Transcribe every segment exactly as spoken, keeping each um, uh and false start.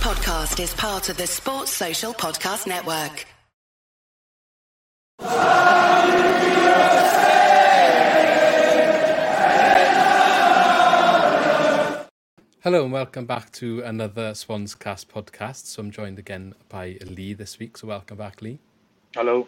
podcast is part of the Sports Social Podcast Network. Hello and welcome back to another Swans Cast podcast. So I'm joined again by Lee this week. So welcome back, Lee. Hello.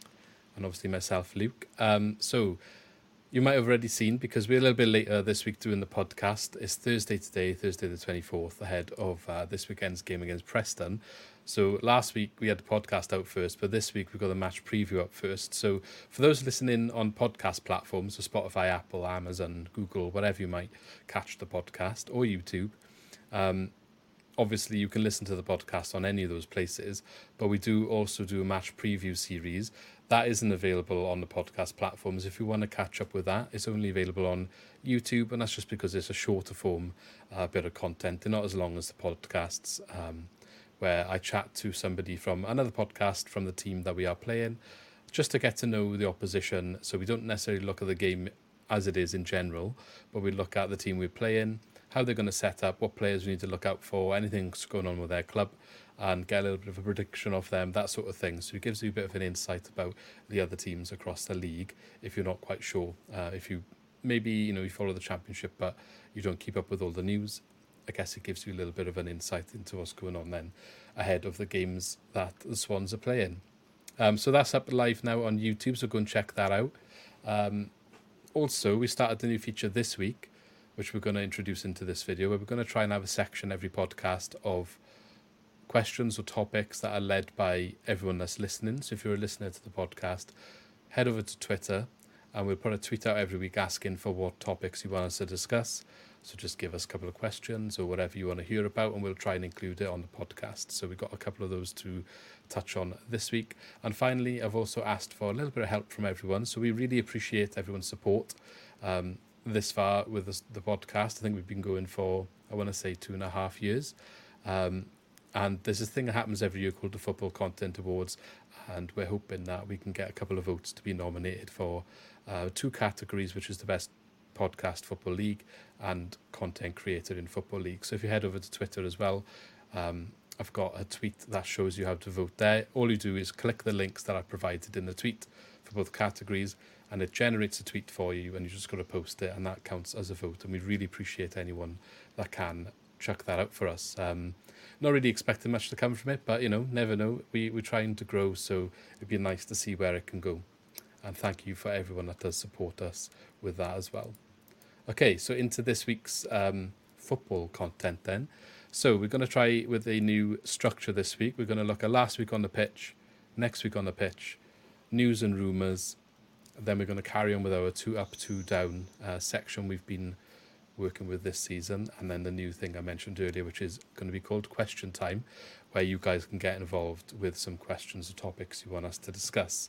And obviously myself, Luke. Um, so you might have already seen, because we're a little bit later this week doing the podcast. It's Thursday today, Thursday the twenty-fourth, ahead of uh, this weekend's game against Preston. So last week we had the podcast out first, but this week we've got the match preview up first. So for those listening on podcast platforms, so Spotify, Apple, Amazon, Google, whatever you might catch the podcast, or YouTube, um, obviously you can listen to the podcast on any of those places, but we do also do a match preview series. That isn't available on the podcast platforms. If you want to catch up with that, it's only available on YouTube, and that's just because it's a shorter form uh, bit of content. They're not as long as the podcasts, um, where I chat to somebody from another podcast from the team that we are playing, just to get to know the opposition. So we don't necessarily look at the game as it is in general, but we look at the team we're playing, how they're going to set up, what players we need to look out for, anything's going on with their club, and get a little bit of a prediction of them, that sort of thing. So it gives you a bit of an insight about the other teams across the league if you're not quite sure. Uh, if you maybe, you know, you follow the Championship but you don't keep up with all the news, I guess it gives you a little bit of an insight into what's going on then ahead of the games that the Swans are playing. Um, so that's up live now on YouTube, so go and check that out. Um, also, we started a new feature this week, which we're going to introduce into this video, where we're going to try and have a section every podcast of questions or topics that are led by everyone that's listening. So if you're a listener to the podcast, head over to Twitter and we'll put a tweet out every week asking for what topics you want us to discuss. So just give us a couple of questions or whatever you want to hear about, and we'll try and include it on the podcast. So we've got a couple of those to touch on this week. And finally, I've also asked for a little bit of help from everyone. So we really appreciate everyone's support um, this far with this, the podcast. I think we've been going for, I want to say, two and a half years. Um, And there's this thing that happens every year called the Football Content Awards, and we're hoping that we can get a couple of votes to be nominated for uh, two categories, which is the best podcast football league and content creator in football league. So if you head over to Twitter as well, um, I've got a tweet that shows you how to vote there. All you do is click the links that I provided in the tweet for both categories, and it generates a tweet for you, and you just got to post it, and that counts as a vote. And we really appreciate anyone that can chuck that out for us. Um, Not really expecting much to come from it, but, you know, never know. We, we're trying to grow, so it'd be nice to see where it can go. And thank you for everyone that does support us with that as well. Okay, so into this week's um, football content then. So we're going to try with a new structure this week. We're going to look at last week on the pitch, next week on the pitch, news and rumours. Then we're going to carry on with our two up, two down uh, section we've been working with this season, and then the new thing I mentioned earlier, which is going to be called Question Time, where you guys can get involved with some questions or topics you want us to discuss.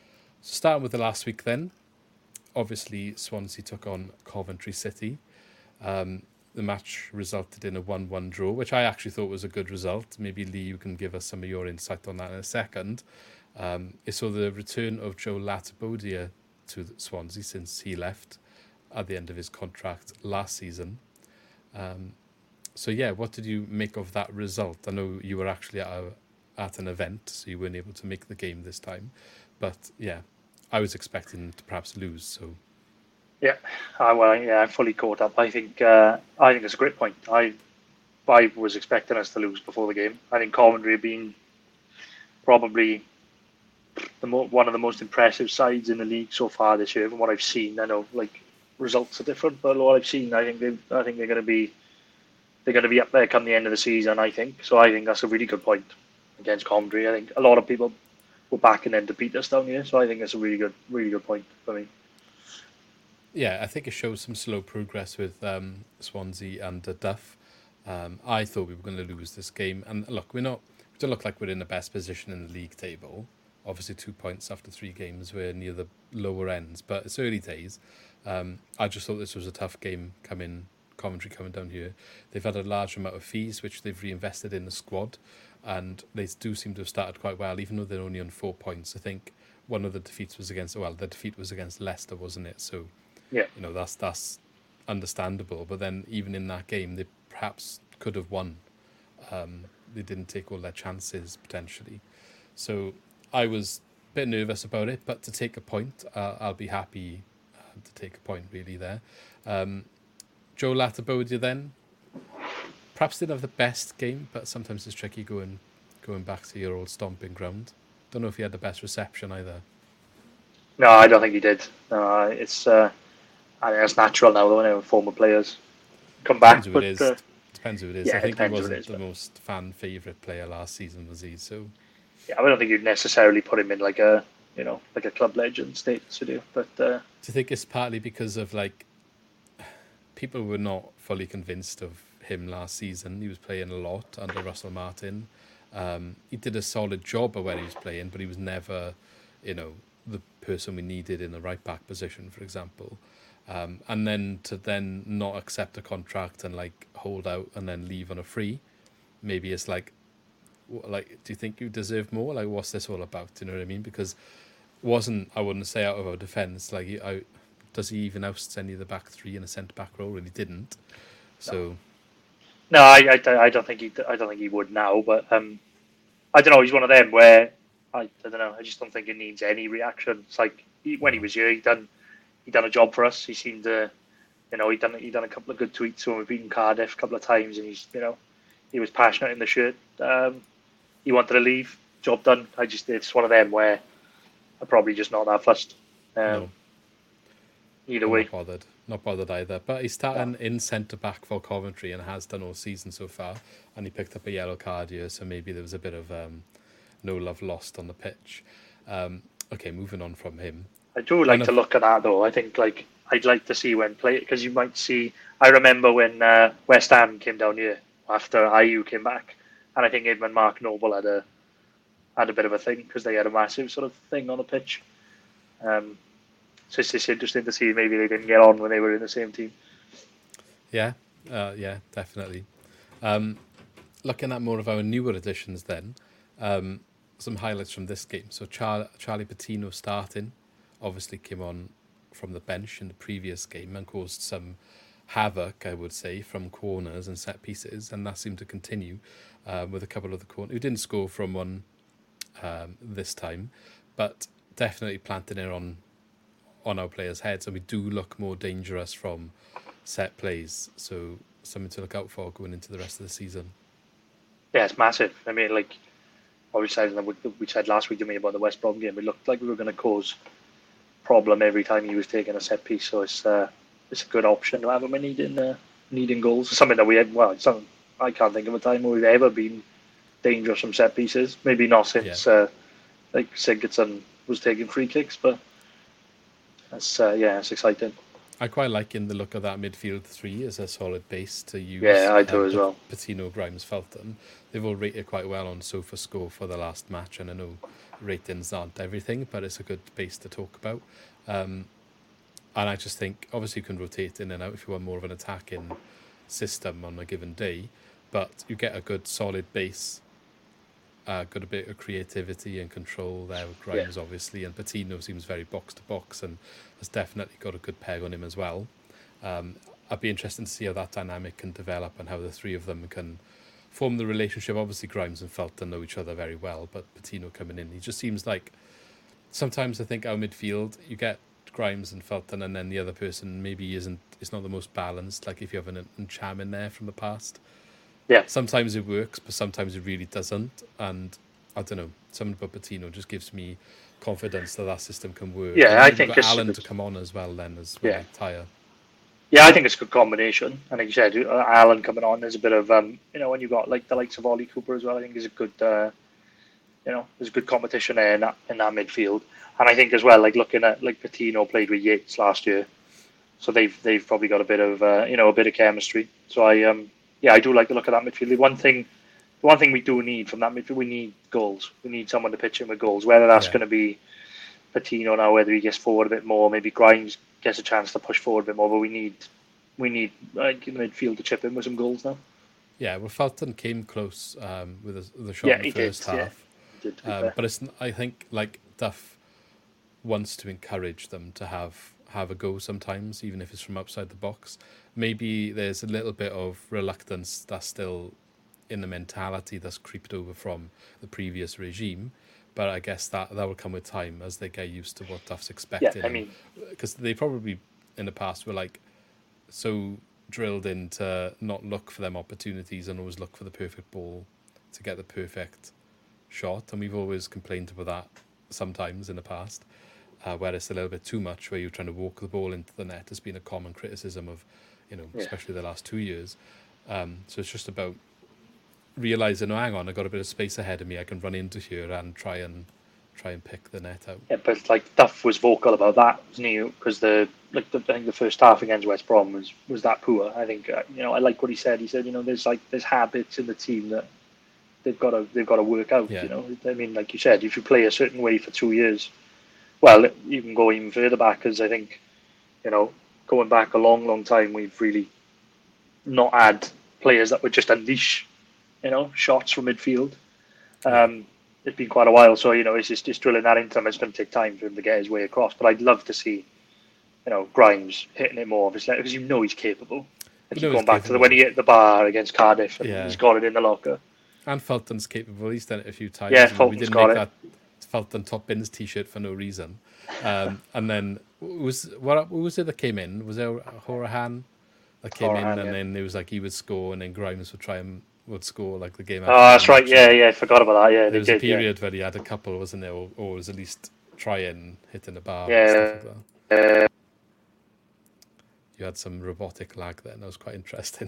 So starting with the last week then, obviously Swansea took on Coventry City. Um, the match resulted in a one one draw, which I actually thought was a good result. Maybe Lee, you can give us some of your insight on that in a second. Um, it saw the return of Joe Latibodia to Swansea since he left at the end of his contract last season. Um, so yeah, what did you make of that result? I know you were actually at, a, at an event, so you weren't able to make the game this time. But yeah, I was expecting to perhaps lose. So yeah, uh, well, yeah, I'm fully caught up. I think uh, I think it's a great point. I I was expecting us to lose before the game. I think Coventry have been probably the mo- one of the most impressive sides in the league so far this year. From what I've seen, I know like results are different, but what I've seen, I think they, I think they're going to be, they're going to be up there come the end of the season. I think so. I think that's a really good point against Coventry. I think a lot of people were backing them to beat us down here, so I think it's a really good, really good point for me. Yeah, I think it shows some slow progress with um, Swansea and uh, Duff. Um, I thought we were going to lose this game, and look, we're not. We don't look like we're in the best position in the league table. Obviously, two points after three games. We're near the lower ends, but it's early days. Um, I just thought this was a tough game coming, Coventry coming down here. They've had a large amount of fees, which they've reinvested in the squad, and they do seem to have started quite well, even though they're only on four points. I think one of the defeats was against, well, the defeat was against Leicester, wasn't it? So, yeah, you know, that's that's understandable. But then even in that game, they perhaps could have won um, they didn't take all their chances potentially. So I was a bit nervous about it, but to take a point, uh, I'll be happy uh, to take a point really there. Um, Joe Latibodia then, perhaps didn't have the best game, but sometimes it's tricky going going back to your old stomping ground. Don't know if he had the best reception either. No, I don't think he did. No, it's uh, I think it's natural now though when former players come back. Depends who but it is. uh, Depends who it is. yeah, I it think he depends who it wasn't is, the but- most fan favourite player last season, was he? So yeah, I don't think you'd necessarily put him in like a you know like a club legend status to do. But uh, do you think it's partly because of like people were not fully convinced of him last season? He was playing a lot under Russell Martin. Um, he did a solid job of where he was playing, but he was never, you know, the person we needed in the right back position, for example. Um, and then to then not accept a contract and like hold out and then leave on a free, maybe it's like, w- like, do you think you deserve more? Like, what's this all about? Do you know what I mean? Because wasn't, I wouldn't say out of our defence, like, he- I, does he even oust any of the back three in a centre back role? Really didn't. So no, I, I, I don't think he I don't think he would now. But um, I don't know. He's one of them where I, I don't know. I just don't think it needs any reaction. It's like he, when he was here, he done he done a job for us. He seemed to, you know, he done he done a couple of good tweets when we've beaten Cardiff a couple of times, and he's you know he was passionate in the shirt. Um, he wanted to leave. Job done. I just it's one of them where I'm probably just not that fussed. Um, no. Either I'm way. not bothered. Not bothered either. But he's starting in centre back for Coventry and has done all season so far. And he picked up a yellow card here, so maybe there was a bit of um, no love lost on the pitch. Um, okay, moving on from him. I do like One to of- look at that though. I think like I'd like to see when play because you might see. I remember when uh, West Ham came down here after I U came back, and I think him and Mark Noble had a had a bit of a thing because they had a massive sort of thing on the pitch. Um, so it's just interesting to see maybe they didn't get on when they were in the same team. Yeah, uh, yeah, definitely. Um, looking at more of our newer additions then, um, some highlights from this game. So Char- Charlie Patino starting, obviously came on from the bench in the previous game and caused some havoc, I would say, from corners and set pieces, and that seemed to continue um, with a couple of the corners. Who didn't score from one um, this time, but definitely planting it on on our players' heads, and we do look more dangerous from set plays. So something to look out for going into the rest of the season. Yeah, it's massive. I mean, like what we said, we said last week to me about the West Brom game. It looked like we were going to cause problem every time he was taking a set piece. So it's uh, it's a good option to have him in needing uh, needing goals. Something that we had. Well, it's something I can't think of a time where we've ever been dangerous from set pieces. Maybe not since Yeah. uh, like Sigurdsson was taking free kicks, but that's uh, yeah, it's exciting. I quite like in the look of that midfield three as a solid base to use. Yeah, I do um, as Pat- well. Patino, Grimes, Felton. They've all rated quite well on SofaScore for the last match, and I know ratings aren't everything, but it's a good base to talk about. Um, and I just think, obviously, you can rotate in and out if you want more of an attacking system on a given day, but you get a good solid base. Uh, got a bit of creativity and control there with Grimes, obviously, and Patino seems very box to box and has definitely got a good peg on him as well. Um, I'd be interested to see how that dynamic can develop and how the three of them can form the relationship. Obviously, Grimes and Felton know each other very well, but Patino coming in, he just seems like sometimes I think our midfield, you get Grimes and Felton, and then the other person maybe isn't, it's not the most balanced. Like if you have an Ncham in there from the past. Yeah, Sometimes it works, but sometimes it really doesn't. And I don't know, something about Patino just gives me confidence that that system can work. Yeah, and I then think you've got it's a Alan good- to come on as well then as when Yeah. they tire. yeah, I think it's a good combination. And like you said, uh, Alan coming on, there's a bit of um, you know, when you got like the likes of Ollie Cooper as well. I think there's a good, uh, you know, there's a good competition there in that in that midfield. And I think as well, like looking at like Patino played with Yates last year, so they've they've probably got a bit of uh, you know a bit of chemistry. So I um yeah, I do like the look of that midfield. The one thing, the one thing we do need from that midfield, we need goals. We need someone to pitch in with goals. Whether that's Yeah. going to be Patino now, whether he gets forward a bit more, maybe Grimes gets a chance to push forward a bit more. But we need we need like, the midfield to chip in with some goals now. Yeah, well, Felton came close um, with a, with a shot Yeah, in the he did, first yeah. half. He did, to be Um, fair. but it's, I think, like Duff wants to encourage them to have have a go sometimes, even if it's from outside the box. Maybe there's a little bit of reluctance that's still in the mentality that's creeped over from the previous regime. But I guess that, that will come with time as they get used to what Duff's expecting. Yeah, I mean... Because they probably, in the past, were like so drilled in to not look for them opportunities and always look for the perfect ball to get the perfect shot. And we've always complained about that sometimes in the past, uh, where it's a little bit too much, where you're trying to walk the ball into the net has been a common criticism of, you know, yeah. especially the last two years. Um, so it's just about realising, oh, hang on, I've got a bit of space ahead of me. I can run into here and try and try and pick the net out. Yeah, but like Duff was vocal about that, wasn't he? Because the like the, I think the first half against West Brom was was that poor. I think uh, you know I like what he said. He said, you know, there's like there's habits in the team that they've got to they've got to work out. Yeah. You know, I mean, like you said, if you play a certain way for two years, well, you can go even further back. Because I think, you know, going back a long, long time, we've really not had players that would just unleash, you know, shots from midfield. Um, it's been quite a while, so, you know, it's just, just drilling that into him. It's going to take time for him to get his way across. But I'd love to see, you know, Grimes hitting it more, obviously, because you know he's capable. I keep going back capable. to the, when he hit the bar against Cardiff, and yeah. he's got it in the locker. And Fulton's capable. He's done it a few times. Yeah, Fulton's we didn't got make it. that Fulton top bins t-shirt for no reason. Um, and then was what who was it that came in? Was there Horahan that came Horahan, in, and yeah. then it was like he would score, and then Grimes would try and would score like the game. Oh, that's right. Yeah, yeah. I forgot about that. Yeah, there was did, a period yeah. where he had a couple, wasn't there, or, or was at least trying hitting the bar. Yeah. And stuff like that. Uh, you had some robotic lag there, and that was quite interesting.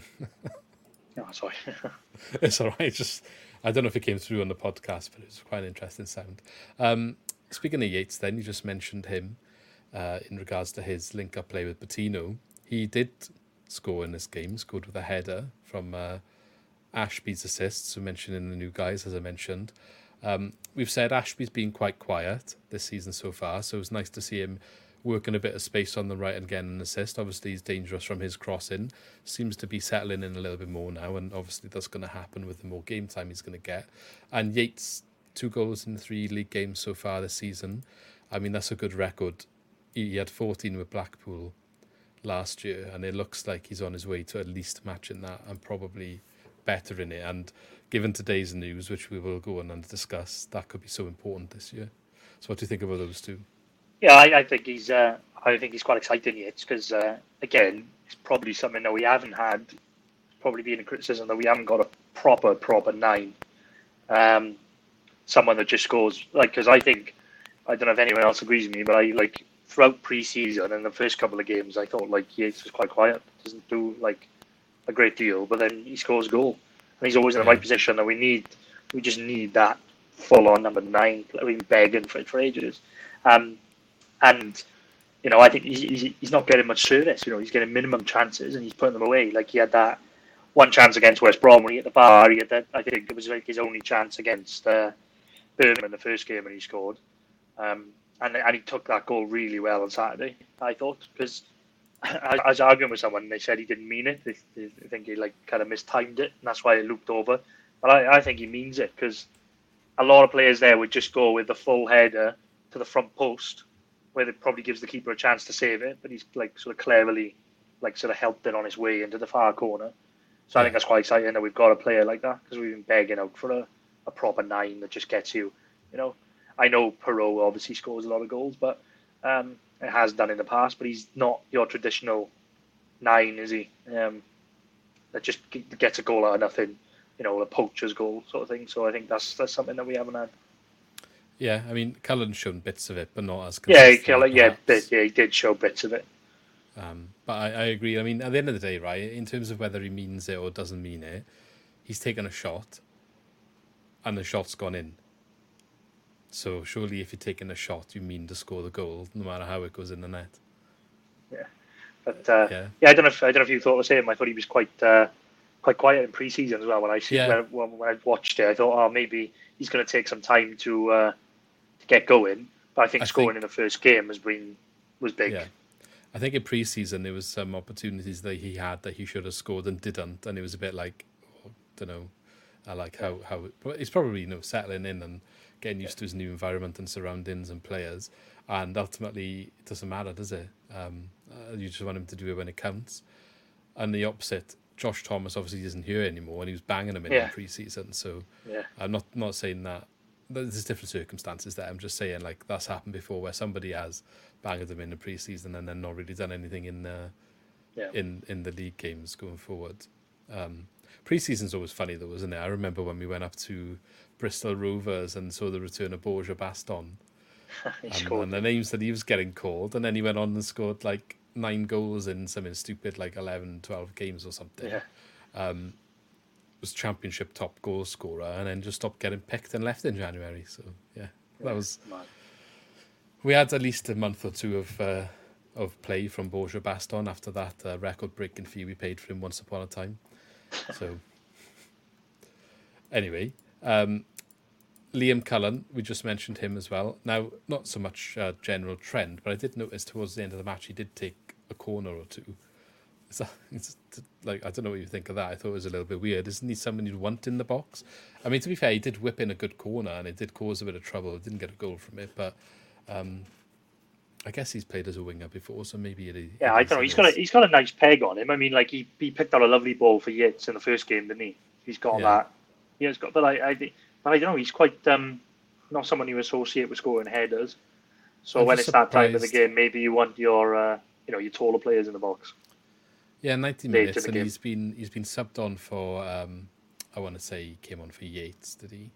Oh, sorry. It's all right. Just I don't know if it came through on the podcast, but it was quite an interesting sound. Um, speaking of Yates, then you just mentioned him uh, in regards to his link-up play with Patino. He did score in this game. Scored with a header from uh, Ashby's assists. So mentioning the new guys, as I mentioned. Um, we've said Ashby's been quite quiet this season so far, so it's nice to see him working a bit of space on the right and getting an assist. Obviously, he's dangerous from his crossing. Seems to be settling in a little bit more now, and obviously that's going to happen with the more game time he's going to get. And Yates, two goals in three league games so far this season. I mean, that's a good record. He had fourteen with Blackpool last year, and it looks like he's on his way to at least matching that and probably better in it. And given today's news, which we will go on and discuss, that could be so important this year. So what do you think about those two? Yeah, I, I think he's. Uh, I think he's quite exciting yet because uh, again, it's probably something that we haven't had. Probably being a criticism that we haven't got a proper, proper nine. Um, someone that just scores like because I think I don't know if anyone else agrees with me, but I like throughout pre-season and the first couple of games, I thought like Yates was quite quiet, doesn't do like a great deal, but then he scores a goal and he's always in the yeah. right position. And we need, we just need that full-on number nine. We've been begging for it for ages. Um, And, you know, I think he's, he's not getting much service. You know, he's getting minimum chances and he's putting them away. Like he had that one chance against West Brom when he hit the bar. He had that, I think it was like his only chance against uh, Birmingham in the first game and he scored. Um, and, and he took that goal really well on Saturday, I thought. Because I, I was arguing with someone and they said he didn't mean it. They, they think he like kind of mistimed it and that's why it looked over. But I, I think he means it because a lot of players there would just go with the full header to the front post, where it probably gives the keeper a chance to save it, but he's like sort of cleverly, like sort of helped it on his way into the far corner. So yeah. I think that's quite exciting that we've got a player like that because we've been begging out for a, a proper nine that just gets you. You know, I know Perot obviously scores a lot of goals, but um, it has done in the past. But he's not your traditional nine, is he? Um, that just gets a goal out of nothing. You know, a poacher's goal sort of thing. So I think that's that's something that we haven't had. Yeah, I mean, Cullen's shown bits of it, but not as yeah, Cullen, yeah, bit, yeah, he did show bits of it. Um, but I, I agree. I mean, at the end of the day, right, in terms of whether he means it or doesn't mean it, he's taken a shot, and the shot's gone in. So surely, if you're taking a shot, you mean to score the goal, no matter how it goes in the net. Yeah, but uh, yeah. yeah, I don't know. If, I don't know if you thought the same. I thought he was quite, uh, quite quiet in pre-season as well. When I see, yeah. when, when I watched it, I thought, oh, maybe he's going to take some time to. Uh, get going, but I think I scoring think, in the first game has been was big. Yeah, I think in pre-season there was some opportunities that he had that he should have scored and didn't, and it was a bit like, oh, don't know, I like how how it, he's probably you know settling in and getting used yeah. to his new environment and surroundings and players, and ultimately it doesn't matter, does it? Um, uh, you just want him to do it when it counts. And the opposite, Josh Thomas obviously isn't here anymore, and he was banging him in, Yeah. in pre-season. So Yeah. I'm not not saying that there's different circumstances there. I'm just saying like that's happened before, where somebody has banged them in the pre-season and then not really done anything in the Yeah. in in the league games going forward. Um, pre-season's always funny though, isn't it? I remember when we went up to Bristol Rovers and saw the return of Borja Baston. He And, scored. and the names that he was getting called, and then he went on and scored like nine goals in something stupid like eleven, twelve games or something. Yeah. Um, was championship top goal scorer, and then just stopped getting picked and left in January. So yeah, that was. Man. We had at least a month or two of uh, of play from Borja Baston after that uh, record-breaking fee we paid for him once upon a time. So anyway, um, Liam Cullen, we just mentioned him as well. Now, not so much uh, general trend, but I did notice towards the end of the match he did take a corner or two. It's, it's like, I don't know what you think of that. I thought it was a little bit weird. Isn't he someone you'd want in the box? I mean, to be fair, he did whip in a good corner and it did cause a bit of trouble. He didn't get a goal from it, but um, I guess he's played as a winger before, so maybe it. Yeah, I don't know. He's got a he's got a nice peg on him. I mean, like he, he picked out a lovely ball for Yates in the first game, didn't he? He's got Yeah. that. Yeah, he's got. But I, I think, but I don't know. He's quite um, not someone you associate with scoring headers. So I'm when just it's that time of the surprised- game, maybe you want your uh, you know your taller players in the box. Yeah, ninety Late minutes, in the and game. he's been he's been subbed on for. Um, I want to say he came on for Yates, did he?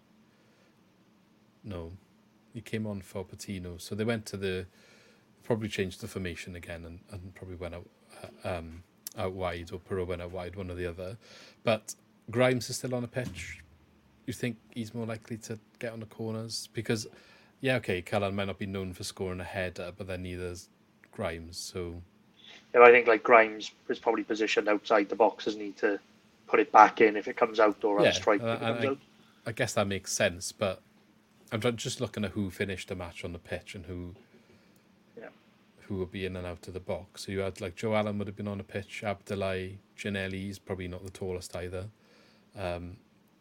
No, he came on for Patino. So they went to the probably changed the formation again and, and probably went out uh, um, out wide, or Perot went out wide, one or the other. But Grimes is still on the pitch. You think he's more likely to get on the corners? Because yeah, okay, Cullen might not be known for scoring a header, but then neither's Grimes. So. Yeah, I think like Grimes is probably positioned outside the box, doesn't he, to put it back in if it comes out, or on a strike if uh, it comes I, out. I guess that makes sense, but I'm try- just looking at who finished the match on the pitch and who Yeah. who would be in and out of the box. So you had like Joe Allen would have been on the pitch, Abdoulaye, Janelli's probably not the tallest either. Um,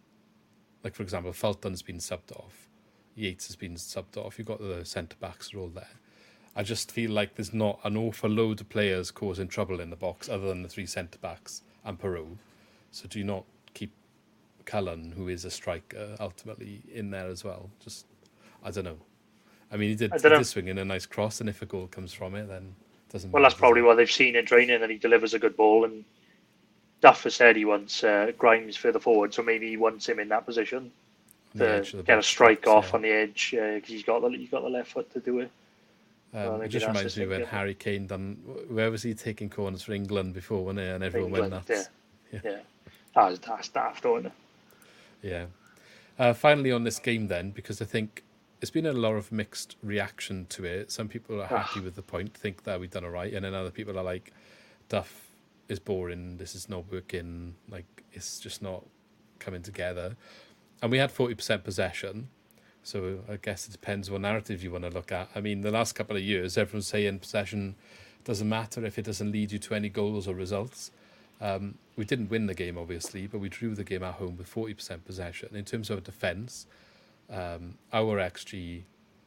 like for example, Fulton's been subbed off, Yates has been subbed off. You've got the centre backs are all there. I just feel like there's not an awful load of players causing trouble in the box other than the three centre backs and Perot. So do you not keep Cullen, who is a striker, ultimately in there as well? Just, I don't know. I mean, he did, I he don't know. did swing in a nice cross, and if a goal comes from it, then it doesn't Well, matter, that's does probably it? what they've seen in training, that he delivers a good ball. And Duff has said he wants uh, Grimes further forward, so maybe he wants him in that position On the to edge of the get a box, strike perhaps, off yeah. on the edge, because he's got the he's got the left foot to do it. Um, Well, it maybe just that's reminds his me when thinking. Harry Kane done. Where was he taking corners for England before, wasn't it? And everyone England, went nuts. yeah, Yeah. yeah. That was that's daft, wasn't it? Yeah. Uh, finally, on this game, then, because I think it's been a lot of mixed reaction to it. Some people are happy with the point, think that we've done all right, and then other people are like, "Duff is boring. This is not working. Like it's just not coming together." And we had forty percent possession, so I guess it depends what narrative you want to look at. I mean, the last couple of years, everyone's saying possession doesn't matter if it doesn't lead you to any goals or results. Um, we didn't win the game, obviously, but we drew the game at home with forty percent possession. In terms of defence, um, our X G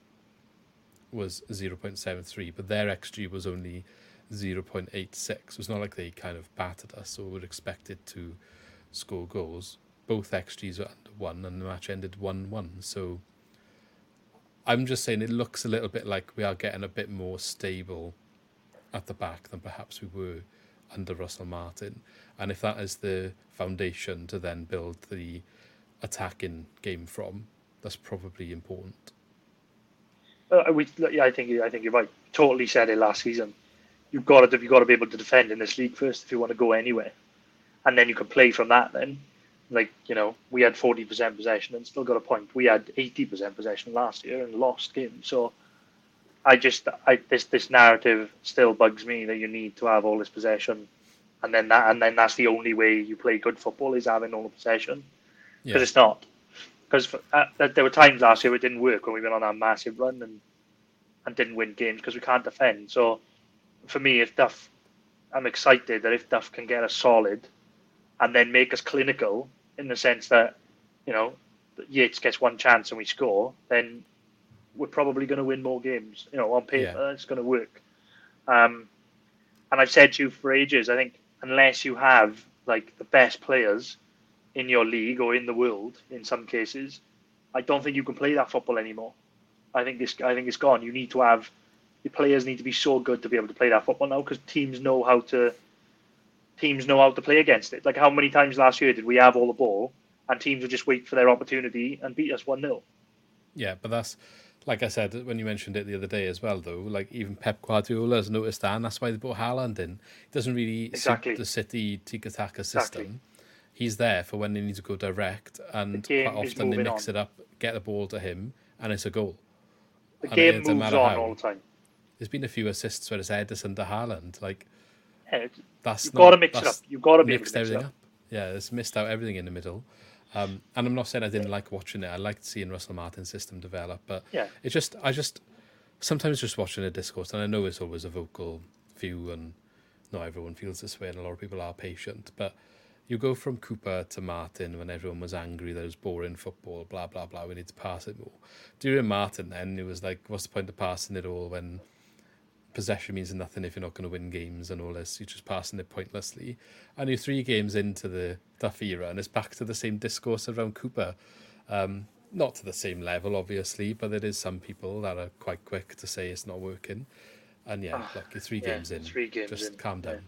was zero point seven three, but their X G was only zero point eight six. It's not like they kind of battered us or were expected to score goals. Both X Gs were under one, and the match ended one one. So I'm just saying it looks a little bit like we are getting a bit more stable at the back than perhaps we were under Russell Martin. And if that is the foundation to then build the attacking game from, that's probably important. Uh, we, yeah, I think I think you're right. Totally said it last season. You've got to you've got to be able to defend in this league first if you want to go anywhere, and then you can play from that. Then, like you know, we had forty percent possession and still got a point. We had eighty percent possession last year and lost games. So, I just I this this narrative still bugs me that you need to have all this possession, and then that and then that's the only way you play good football is having all the possession, because Yeah. it's not. Because uh, there were times last year it didn't work when we went on our massive run and and didn't win games because we can't defend. So for me, if Duff, I'm excited that if Duff can get us solid and then make us clinical in the sense that, you know, Yates gets one chance and we score, then we're probably going to win more games. You know, on paper, Yeah. it's going to work. Um, and I've said to you for ages, I think unless you have like the best players in your league or in the world, in some cases, I don't think you can play that football anymore. I think it's I think it's gone. You need to have the players need to be so good to be able to play that football now because teams know how to teams know how to play against it. Like how many times last year did we have all the ball and teams would just wait for their opportunity and beat us one nil? Yeah, but that's, like I said, when you mentioned it the other day as well, though, like even Pep Guardiola has noticed that, and that's why they brought Haaland in. He doesn't really Exactly. suit the City tiki-taka system. Exactly. He's there for when they need to go direct, and game quite is often they moving mix on. it up, get the ball to him, and it's a goal. The And game it doesn't moves matter on how. all the time. There's been a few assists where it's Edison to Haaland. Like, Yeah, that's you've not, got to mix it that's up. You've got to be able mixed to mix it everything up. up. Yeah, it's missed out everything in the middle. Um, and I'm not saying I didn't like watching it. I liked seeing Russell Martin's system develop, but Yeah. it just, I just, sometimes just watching a discourse, and I know it's always a vocal view, and not everyone feels this way, and a lot of people are patient, but you go from Cooper to Martin when everyone was angry that it was boring football, blah, blah, blah, we need to pass it more. During Martin then, it was like, what's the point of passing it all when possession means nothing if you're not going to win games and all this. You're just passing it pointlessly. And you're three games into the Duff era, and it's back to the same discourse around Cooper. Um, not to the same level, obviously, but there is some people that are quite quick to say it's not working. And yeah, look, you're three yeah, games in. three games just in, calm down.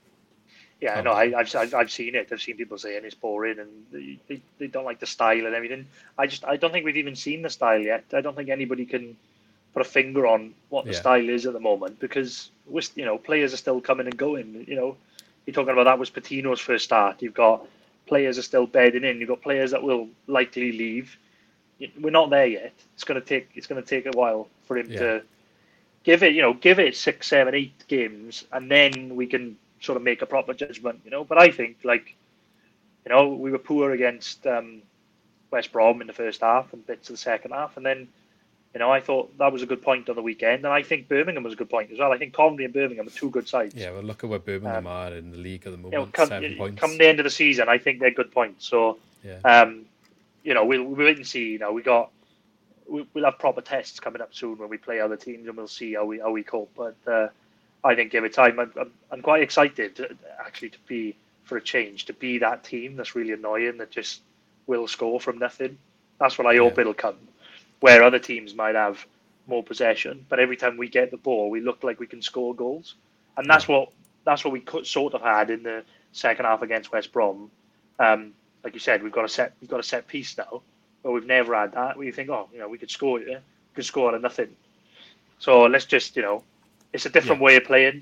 Yeah, Calm no, down. I, I've, I've I've seen it. I've seen people saying it's boring and they, they, they don't like the style and everything. I just I don't think we've even seen the style yet. I don't think anybody can put a finger on what the Yeah. style is at the moment because we're, you know players are still coming and going. You know, you're talking about that was Patino's first start. You've got players are still bedding in. You've got players that will likely leave. We're not there yet. It's gonna take it's gonna take a while for him Yeah. to give it. You know, give it six, seven, eight games, and then we can sort of make a proper judgment. You know, but I think like you know we were poor against um, West Brom in the first half and bits of the second half, and then. You know, I thought that was a good point on the weekend, and I think Birmingham was a good point as well. I think Coventry and Birmingham are two good sides. Yeah, well, look at where Birmingham Um, are in the league at the moment. You know, come, seven points. come the end of the season, I think they're good points. So, Yeah. um, you know, we'll we'll wait and see. You know, we got we, we'll have proper tests coming up soon when we play other teams, and we'll see how we how we cope. But uh, I think give it time. I'm, I'm I'm quite excited to, actually to be for a change to be that team that's really annoying that just will score from nothing. That's what I hope Yeah. it'll come. Where other teams might have more possession, but every time we get the ball, we look like we can score goals, and that's Yeah. what that's what we could, sort of had in the second half against West Brom. Um, like you said, we've got a set we've got a set piece now, but we've never had that. Where you think, oh, you know, we could score it, yeah? we could score out of nothing. So let's just, you know, it's a different Yeah. way of playing.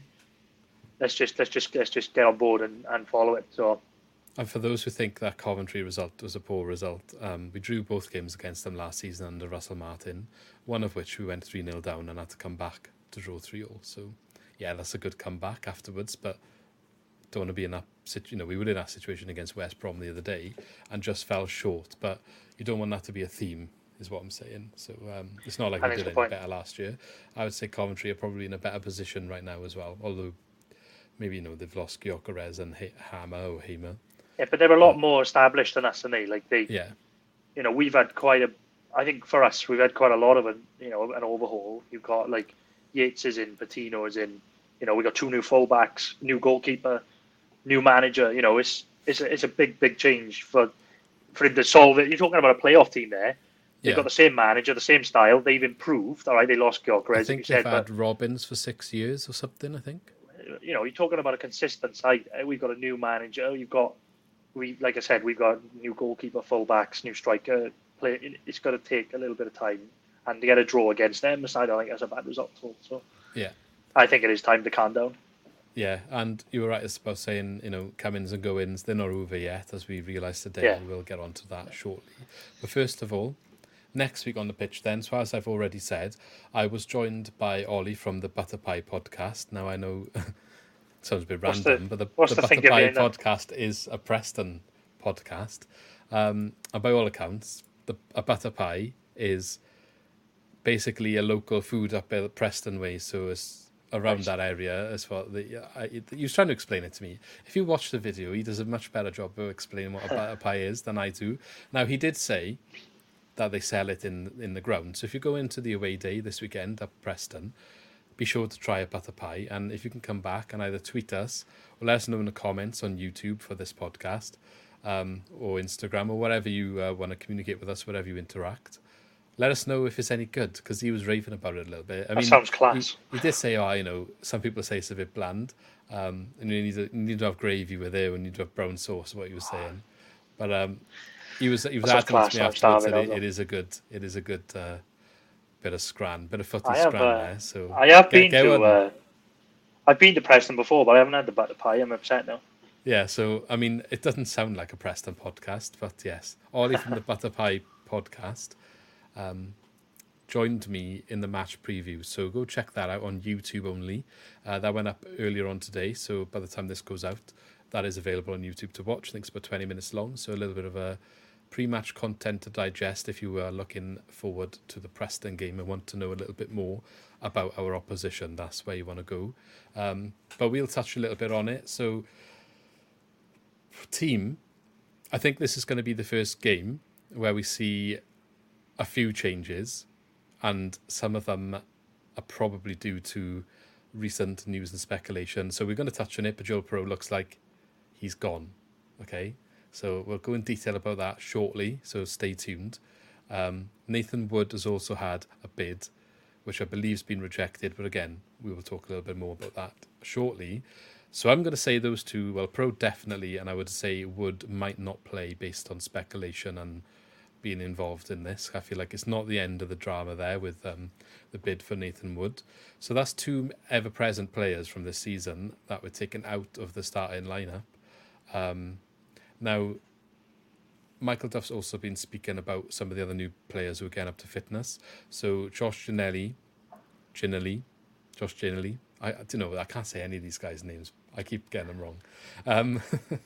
Let's just let's just let's just get on board and, and follow it. So And for those who think that Coventry result was a poor result, um, we drew both games against them last season under Russell Martin, one of which we went three nil down and had to come back to draw three all. So, yeah, that's a good comeback afterwards, but don't want to be in that situation. You know, we were in that situation against West Brom the other day and just fell short, but you don't want that to be a theme, is what I'm saying. So um, it's not like I we think did it's a any point. better last year. I would say Coventry are probably in a better position right now as well, although maybe, you know, they've lost Gyökeres and H- Hammer or Hamer. yeah, but they're a lot more established than us, than they like they. Yeah, You know, we've had quite a. I think for us, we've had quite a lot of an you know an overhaul. You've got like Yates is in, Patino is in. You know, we got two new fullbacks, new goalkeeper, new manager. You know, it's it's a, it's a big big change for for him to solve it. You're talking about a playoff team there. They've Yeah. got the same manager, the same style. They've improved. All right, they lost Gyökeres, I as you think they've said, had but Robbins for six years or something, I think. you know, you're talking about a consistent side. Uh, We've got a new manager. You've got we like I said, we've got new goalkeeper, fullbacks, new striker. Play. It's got to take a little bit of time, and to get a draw against them, I don't think that's a bad result. So Yeah. I think it is time to calm down. Yeah, and you were right about saying, you know, come-ins and go-ins, they're not over yet, as we realised today. Yeah. We'll get onto that shortly. But first of all, next week on the pitch then, so as I've already said, I was joined by Ollie from the Butter Pie podcast. Now I know sounds a bit What's the- random, but the, what's the the Butter thinking Pie behind that? podcast is a Preston podcast. Um, and by all accounts, the a Butter Pie is basically a local food up at Preston way, so it's around Nice. that area as well. The, I, he was trying to explain it to me. If you watch the video, he does a much better job of explaining what a butter pie is than I do. Now, he did say that they sell it in in the ground. So if you go into the away day this weekend up Preston, be sure to try a butter pie. And if you can come back and either tweet us or let us know in the comments on YouTube for this podcast, um, or Instagram, or whatever you uh, want to communicate with us, whatever you interact. Let us know if it's any good, because he was raving about it a little bit. I that mean, sounds class. He, he did say, oh, you know, some people say it's a bit bland, um, and you need, to, you need to have gravy with it, and you need to have brown sauce, what he was saying. But um, he was he was adamant to me afterwards that it, it is a good it is a good uh, bit of scran, bit of footy I have, scran uh, there. So I have get, been get to uh, I've been to Preston before, but I haven't had the butter pie. I'm upset now. Yeah, so I mean, it doesn't sound like a Preston podcast, but yes, Ollie from the Butter Pie podcast um, joined me in the match preview. So go check that out on YouTube only. Uh, that went up earlier on today, so by the time this goes out, that is available on YouTube to watch. I think it's about twenty minutes long, so a little bit of a pre-match content to digest if you are looking forward to the Preston game and want to know a little bit more about our opposition. That's where you want to go. Um, but we'll touch a little bit on it. So team, I think this is going to be the first game where we see a few changes, and some of them are probably due to recent news and speculation. So we're going to touch on it, but Joel Pro looks like he's gone. Okay, so we'll go in detail about that shortly, so stay tuned. Um, Nathan Wood has also had a bid, which I believe has been rejected, but again, we will talk a little bit more about that shortly. So I'm going to say those two, well, Pro definitely, and I would say Wood might not play based on speculation and being involved in this. I feel like it's not the end of the drama there with um, the bid for Nathan Wood. So that's two ever-present players from this season that were taken out of the starting lineup. Um, now, Michael Duff's also been speaking about some of the other new players who are getting up to fitness. So Josh Ginelli, Ginelli, Josh Ginelli, I, I don't know, I can't say any of these guys' names. I keep getting them wrong. Um,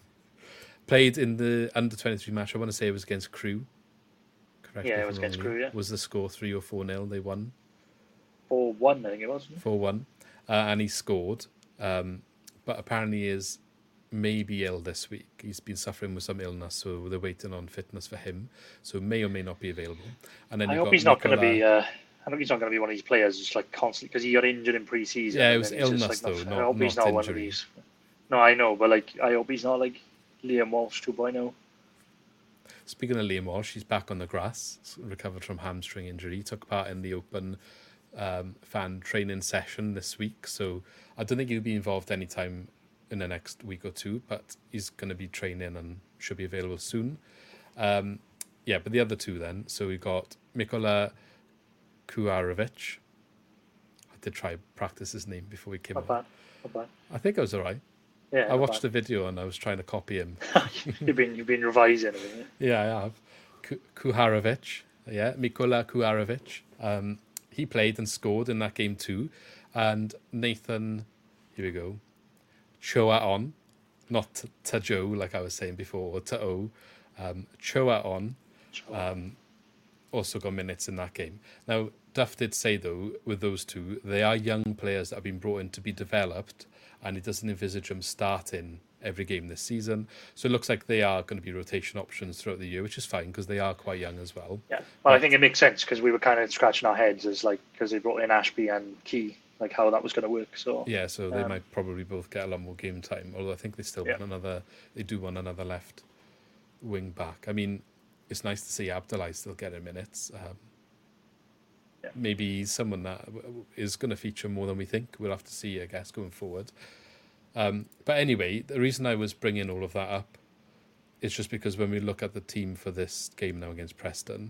played in the under twenty-three match. I want to say it was against Crewe. Correct. Yeah, it was against Crewe, yeah. Was the score three or four nil? They won. four one, I think it was. four one. Uh, and he scored. Um, but apparently he is maybe ill this week. He's been suffering with some illness, so they're waiting on fitness for him. So may or may not be available. And then I you've hope got he's not going to Nicola- be. Uh, I hope he's not going to be one of these players just like constantly, because he got injured in pre-season. Yeah, it and was then he's just, illness, like, though, not- not- I hope he's not not one of injury. these. No, I know, but like I hope he's not like Liam Walsh two point oh. Speaking of Liam Walsh, he's back on the grass, recovered from hamstring injury. He took part in the open um, fan training session this week, so I don't think he'll be involved anytime in the next week or two, but he's going to be training and should be available soon. Um, yeah, but the other two then, so we got Mikola Kuarovic. I did try to practice his name before we came Not on. bad, not bad. I think I was all right. Yeah, I not watched the bad. video and I was trying to copy him. you've been you've been revising everything. Yeah, I have. Ku- Kuharovic, yeah, Mikola Kuharovic. Um, he played and scored in that game too. And Nathan, here we go, Choa on, not to Joe like I was saying before, or to O. Um, Choa on, um, also got minutes in that game. Now, Duff did say though, with those two, they are young players that have been brought in to be developed, and he doesn't envisage them starting every game this season. So it looks like they are going to be rotation options throughout the year, which is fine because they are quite young as well. Yeah, well, I think it makes sense because we were kind of scratching our heads as like because they brought in Ashby and Key, like how that was going to work. So Yeah, so they Um, might probably both get a lot more game time, although I think they still Yeah. want another, they do want another left wing back. I mean, it's nice to see Abdullah still getting minutes. Um, Yeah. Maybe he's someone that w- w- is going to feature more than we think. We'll have to see, I guess, going forward. Um, but anyway, the reason I was bringing all of that up is just because when we look at the team for this game now against Preston,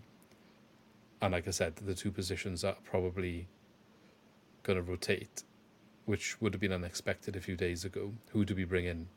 and like I said, the two positions are probably going to rotate, which would have been unexpected a few days ago. Who do we bring in?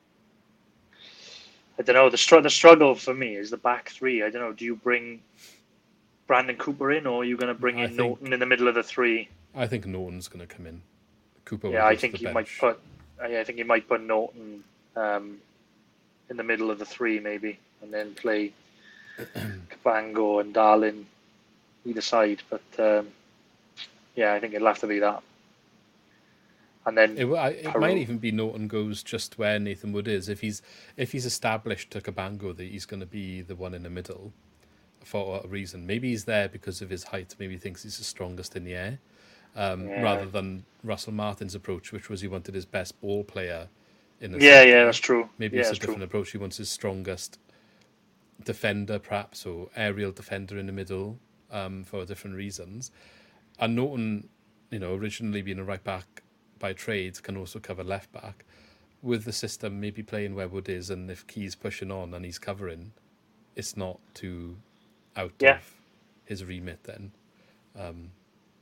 I don't know. The str- the struggle for me is the back three. I don't know. Do you bring Brandon Cooper in, or are you going to bring I in think- Norton in the middle of the three? I think Norton's going to come in. Cooper will Yeah, go I to think the he bench. might put. I I think he might put Norton um, in the middle of the three, maybe, and then play Kabango and Darlin either side. But um, yeah, I think it'll have to be that. And then It, will- I- it Peru. might even be Norton goes just where Nathan Wood is. If he's if he's established to Cabango that he's going to be the one in the middle for a reason. Maybe he's there because of his height. Maybe he thinks he's the strongest in the air. um, Yeah. rather than Russell Martin's approach, which was he wanted his best ball player in the Yeah, centre. yeah, that's true. Maybe yeah, it's a that's different true. approach. He wants his strongest defender, perhaps, or aerial defender in the middle um, for different reasons. And Norton, you know, originally being a right back by trade, can also cover left back. With the system maybe playing where Wood is, and if Key's pushing on and he's covering, it's not too out Yeah. of his remit then. Um,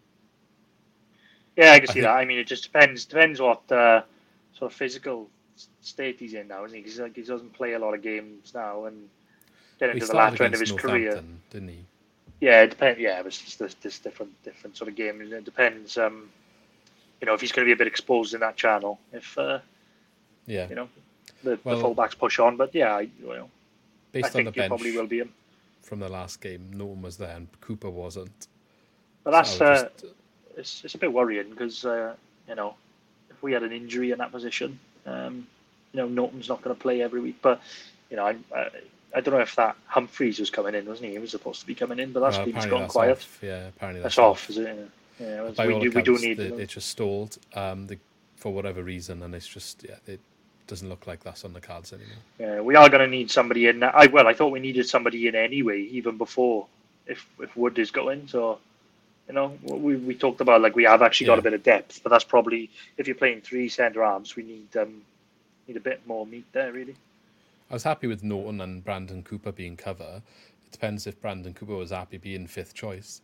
Yeah, I can I see think- that. I mean, it just depends depends what uh, sort of physical state he's in now, isn't he? Because like, he doesn't play a lot of games now, and getting he to the started latter end of against his career. Northampton, didn't he? Yeah, it depends. Yeah, it's just this, this different different sort of game. It depends. Um, you know, if he's going to be a bit exposed in that channel, if uh, Yeah. you know the, Well, the fullbacks push on. But yeah, I, you know, Based I on think the he probably bench will be him. from the last game, Norton was there and Cooper wasn't. But that's So I would uh, just- it's it's a bit worrying because uh, you know if we had an injury in that position, um, you know Norton's not going to play every week. But you know I, I I don't know if that Humphreys was coming in, wasn't he? He was supposed to be coming in, but that's well, been apparently gone that's quiet. off. Yeah, apparently That's, that's, off, is it? Yeah, yeah By we, all do, we accounts, do need. the, it just stalled um, the, for whatever reason, and it's just yeah, it doesn't look like that's on the cards anymore. Yeah, we are going to need somebody in. I well, I thought we needed somebody in anyway, even before if if Wood is going. So you know, we we talked about like we have actually got Yeah. a bit of depth, but that's probably if you're playing three centre arms, we need um need a bit more meat there, really. I was happy with Norton and Brandon Cooper being cover. It depends if Brandon Cooper was happy being fifth choice.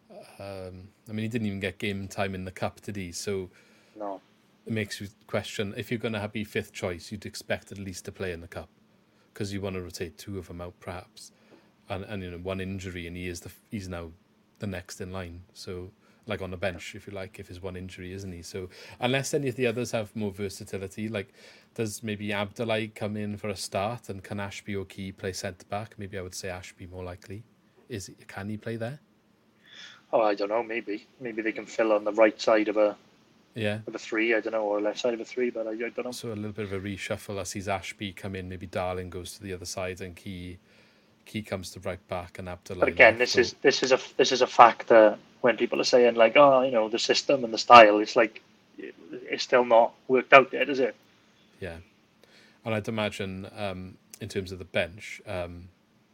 Um, I mean, he didn't even get game time in the cup, did he? So No, it makes you question if you're going to be fifth choice, you'd expect at least to play in the cup because you want to rotate two of them out, perhaps. And and you know, one injury, and he is the he's now the next in line. So like on the bench, if you like, if his one injury, isn't he? So unless any of the others have more versatility, like does maybe Abdullahi come in for a start, and can Ashby or Key play centre back? Maybe I would say Ashby more likely. Is can he play there? oh, I don't know. Maybe maybe they can fill on the right side of a Yeah. of a three. I don't know, or left side of a three, but I, I don't know. So a little bit of a reshuffle as sees Ashby come in. Maybe Darling goes to the other side, and Key Key comes to right back, and Abdullahi. But again, left. this So- is this is a this is a factor when people are saying like, oh, you know, the system and the style. It's like it's still not worked out yet, is it? Yeah, and I'd imagine um, in terms of the bench, um,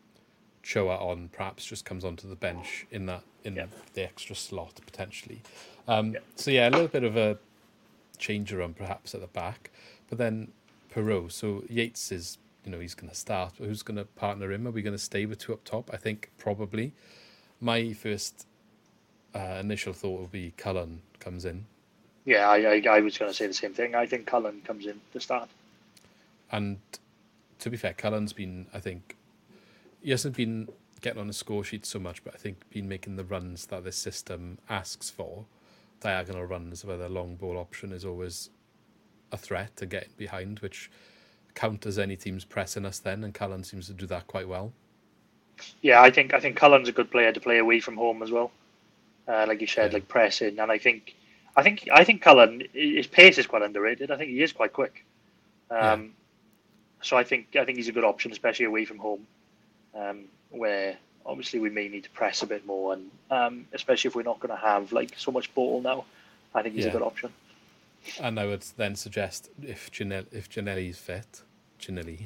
Choa on perhaps just comes onto the bench in that in Yeah. the extra slot potentially. Um, Yeah. So yeah, a little bit of a change around perhaps at the back, but then Perot. So Yates is, you know, he's going to start. Who's going to partner him? Are we going to stay with two up top? I think probably. My first uh, initial thought would be Cullen comes in. Yeah, I I, I was going to say the same thing. I think Cullen comes in to start. And to be fair, Cullen's been, I think, he hasn't been getting on the score sheet so much, but I think been making the runs that this system asks for. Diagonal runs where the long ball option is always a threat to get behind, which counters any teams pressing us then, and Cullen seems to do that quite well. Yeah, I think I think Cullen's a good player to play away from home as well. Uh, like you said, Yeah. like pressing, and I think I think I think Cullen, his pace is quite underrated. I think he is quite quick. Um, So I think I think he's a good option, especially away from home, um, where obviously we may need to press a bit more, and um, especially if we're not going to have like so much ball now. I think he's Yeah. a good option. And I would then suggest if Janelle, if Janelli's fit, Janelli,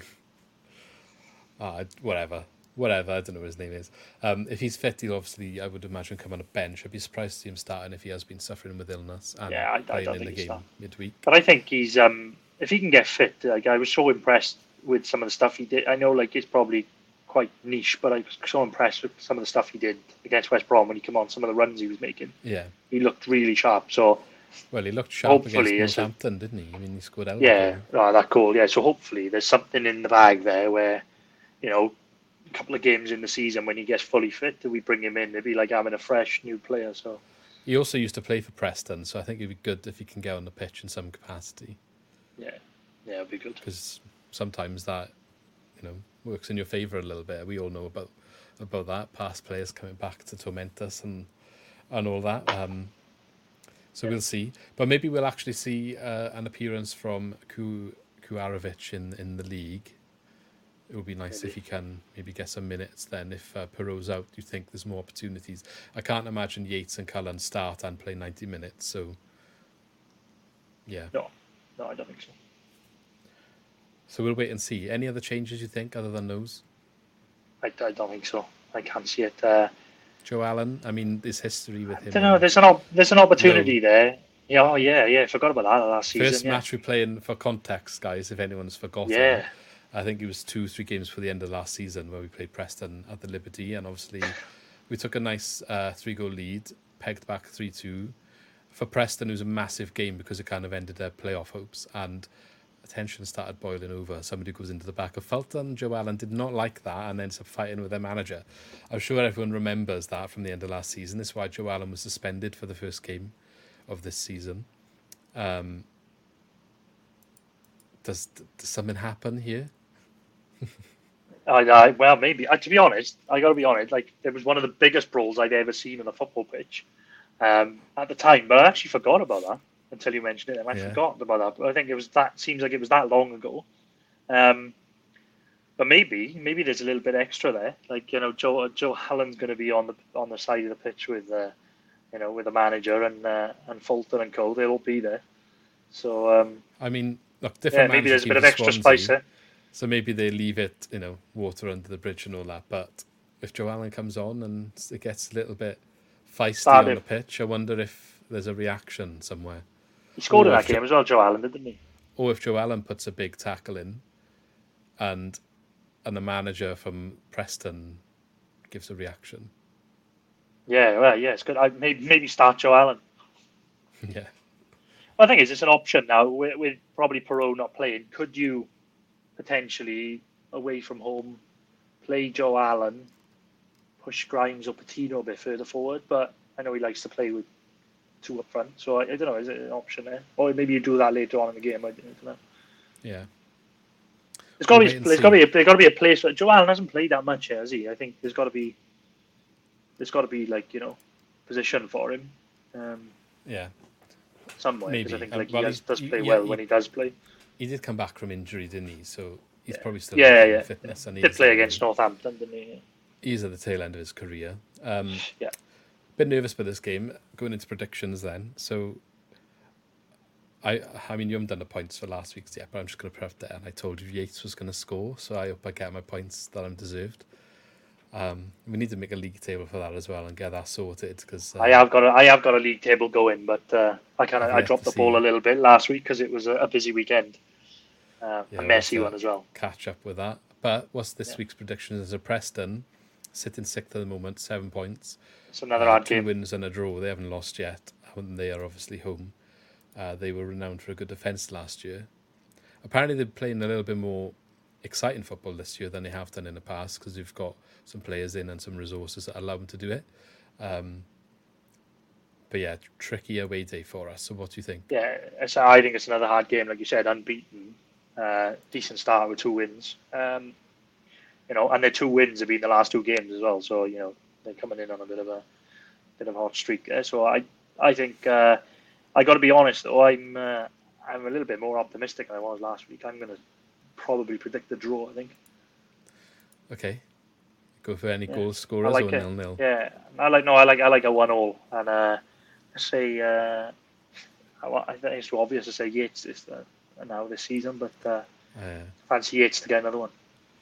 ah, whatever, whatever, I don't know what his name is. Um, if he's fit, he'll obviously, I would imagine, come on a bench. I'd be surprised to see him starting if he has been suffering with illness and Yeah, I- I playing don't in the think he's game start. midweek. But I think he's um, if he can get fit, like I was so impressed with some of the stuff he did. I know like it's probably quite niche, but I was so impressed with some of the stuff he did against West Brom when he came on. Some of the runs he was making, Yeah. he looked really sharp. So Well, he looked sharp Hopefully, against yes, Northampton, didn't he? I mean, he scored out. yeah, oh, that goal. Yeah, so hopefully there's something in the bag there where, you know, a couple of games in the season when he gets fully fit, we bring him in. It'd be like having a fresh new player. So He also used to play for Preston, so I think it'd be good if he can get on the pitch in some capacity, yeah, yeah, it'd be good. because sometimes that, you know, works in your favour a little bit. We all know about about that, past players coming back to torment us and and all that. Um, so Yeah. we'll see, but maybe we'll actually see uh, an appearance from Ku Kuarovic in in the league. it would be nice maybe. if he can maybe get some minutes then. If uh, Perot's out, you think there's more opportunities. I can't imagine Yates and Cullen start and play ninety minutes, so yeah. No, no, I don't think so. So we'll wait and see. Any other changes you think other than those? I, I don't think so. I can't see it. Uh, Joe Allen, I mean, there's history with I him. don't know. There's an op- there's an opportunity No. there. Yeah, oh yeah, yeah. I forgot about that last season. First yeah. match we playing, for context, guys, if anyone's forgotten. Yeah. I think it was two, three games for the end of last season where we played Preston at the Liberty, and obviously we took a nice uh, three-goal lead, pegged back three two. For Preston, it was a massive game because it kind of ended their playoff hopes, and tension started boiling over. Somebody goes into the back of Fulton. Joe Allen did not like that and ends up fighting with their manager. I'm sure everyone remembers that from the end of last season. This is why Joe Allen was suspended for the first game of this season. Um, does, does something happen here? I, I, well, maybe. Uh, to be honest, I got to be honest. Like, it was one of the biggest brawls I'd ever seen on a football pitch um, at the time. But I actually forgot about that until you mentioned it. And I Yeah. forgot about that. But I think it was that. Seems like it was that long ago. Um, but maybe, maybe there's a little bit extra there. Like, you know, Joe Joe Allen's going to be on the on the side of the pitch with, uh, you know, with the manager and uh, and Fulton and Cole. They'll all be there. So um, I mean, look, yeah, different maybe there's a bit of managers keep extra Swansea, spice there. so maybe they leave it, you know, water under the bridge and all that. But if Joe Allen comes on and it gets a little bit feisty Started. on the pitch, I wonder if there's a reaction somewhere. He scored in Or that if Jo- game as well, Joe Allen, didn't he? Or if Joe Allen puts a big tackle in and and the manager from Preston gives a reaction. Yeah, well, yeah, it's good. I maybe maybe start Joe Allen. Yeah. Well, I think it's it's an option now with, with probably Perot not playing. Could you potentially away from home play Joe Allen, push Grimes or Patino a bit further forward? But I know he likes to play with two up front, so I, I don't know. Is it an option there, or maybe you do that later on in the game? I don't know. Yeah. There's got to We'll be wait and there's see. got to be a, there's got to be a place. For, Joe Allen hasn't played that much yet, has he? I think there's got to be there's got to be like you know position for him. Um, Yeah. somewhere because Maybe. I think Um, like well, he does, he- does he- play yeah, well he- when he does play. He did come back from injury, didn't he? So he's Yeah. probably still Yeah, recovering yeah. fitness. And Did he's, play um, against Northampton, didn't he? He's at the tail end of his career. Um, Yeah. Bit nervous for this game. Going into predictions then. So, I I mean, you haven't done the points for last week's yet, but I'm just going to put it there. And I told you Yates was going to score, so I hope I get my points that I'm deserved. Um, we need to make a league table for that as well and get that sorted because uh, I have got a I have got a league table going, but uh, I kind of I've I yet dropped to the ball see. a little bit last week because it was a, a busy weekend, uh, Yeah, a we'll messy have to one as well. catch up with that. But what's this Yeah. week's predictions? Is a Preston sitting sixth at the moment, seven points. It's another Uh, hard two game. wins and a draw. They haven't lost yet, and they are obviously home. Uh, they were renowned for a good defence last year. Apparently, they're playing a little bit more exciting football this year than they have done in the past because they've got some players in and some resources that allow them to do it. Um, but yeah, tricky away day for us. So, what do you think? Yeah, it's, I think it's another hard game, like you said, unbeaten, uh, decent start with two wins. Um, you know, and their two wins have been the last two games as well. So you know they're coming in on a bit of a bit of a hot streak there. So I I think uh, I got to be honest though, I'm uh, I'm a little bit more optimistic than I was last week. I'm going to probably predict the draw. I think. Okay, go for any Yeah. goal I scorers like or it. nil nil. Yeah, I like no, I like I like a one all, and uh, I say uh, I, wa- I think it's too obvious to say Yates this uh, now this season, but uh, Uh, fancy Yates to get another one.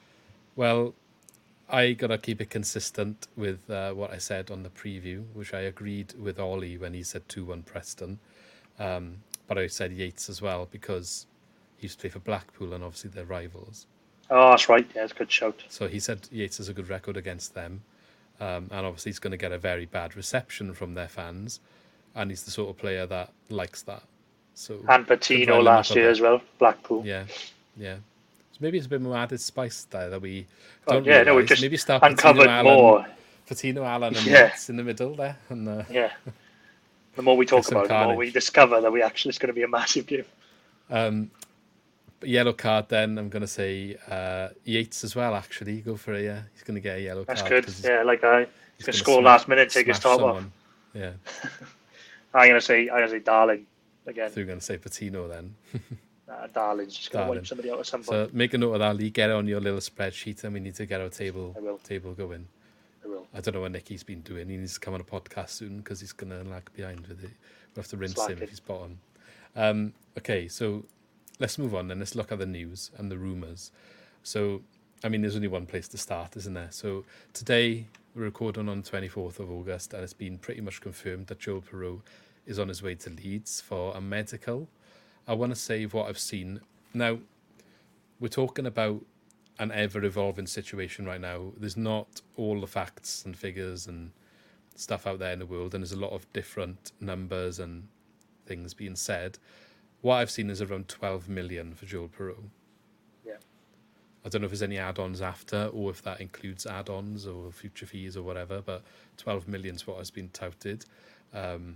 Well, I gotta keep it consistent with uh, what I said on the preview, which I agreed with Ollie when he said two one Preston. Um, but I said Yates as well because he used to play for Blackpool and obviously they're rivals. Oh, that's right. Yeah, it's a good shout. So he said Yates has a good record against them. Um, and obviously he's going to get a very bad reception from their fans. And he's the sort of player that likes that. So And could Patino rile him last up a year bit. as well, Blackpool. Yeah, yeah. So maybe it's a bit more added spice there that we Oh, don't yeah, no, we've realise. just Maybe start Patino uncovered Allen, more. Patino Allen and Yeah. Yates in the middle there. And uh, Yeah. The more we talk Get some about it, the more carnage. we discover that we actually it's going to be a massive game. um, but yellow card then, I'm going to say uh, Yates as well, actually. Go for a, yeah. He's going to get a yellow That's card. good. 'cause he's- Yeah, like I he's he's going gonna to score smash- last minute, take his smash top off. someone. Yeah, I'm going to say I'm going to say Darling I again. thought you were going to say Patino then. Uh, Darling's just going to wipe somebody out at some So point. make a note of that, Lee. Get it on your little spreadsheet, and we need to get our table I will. table going. I will. I don't know what Nicky's been doing. He needs to come on a podcast soon because he's going to lag behind with it. We'll have to rinse Slacking. him if he's bottom. Um, okay, so let's move on and let's look at the news and the rumours. So, I mean, there's only one place to start, isn't there? So today we're recording on the twenty-fourth of August, and it's been pretty much confirmed that Joel Perreault is on his way to Leeds for a medical. I want to save what I've seen. Now, we're talking about an ever-evolving situation right now. There's not all the facts and figures and stuff out there in the world, and there's a lot of different numbers and things being said. What I've seen is around twelve million for Joel Perreault. Yeah. I don't know if there's any add-ons after, or if that includes add-ons or future fees or whatever, but twelve million is what has been touted. Um,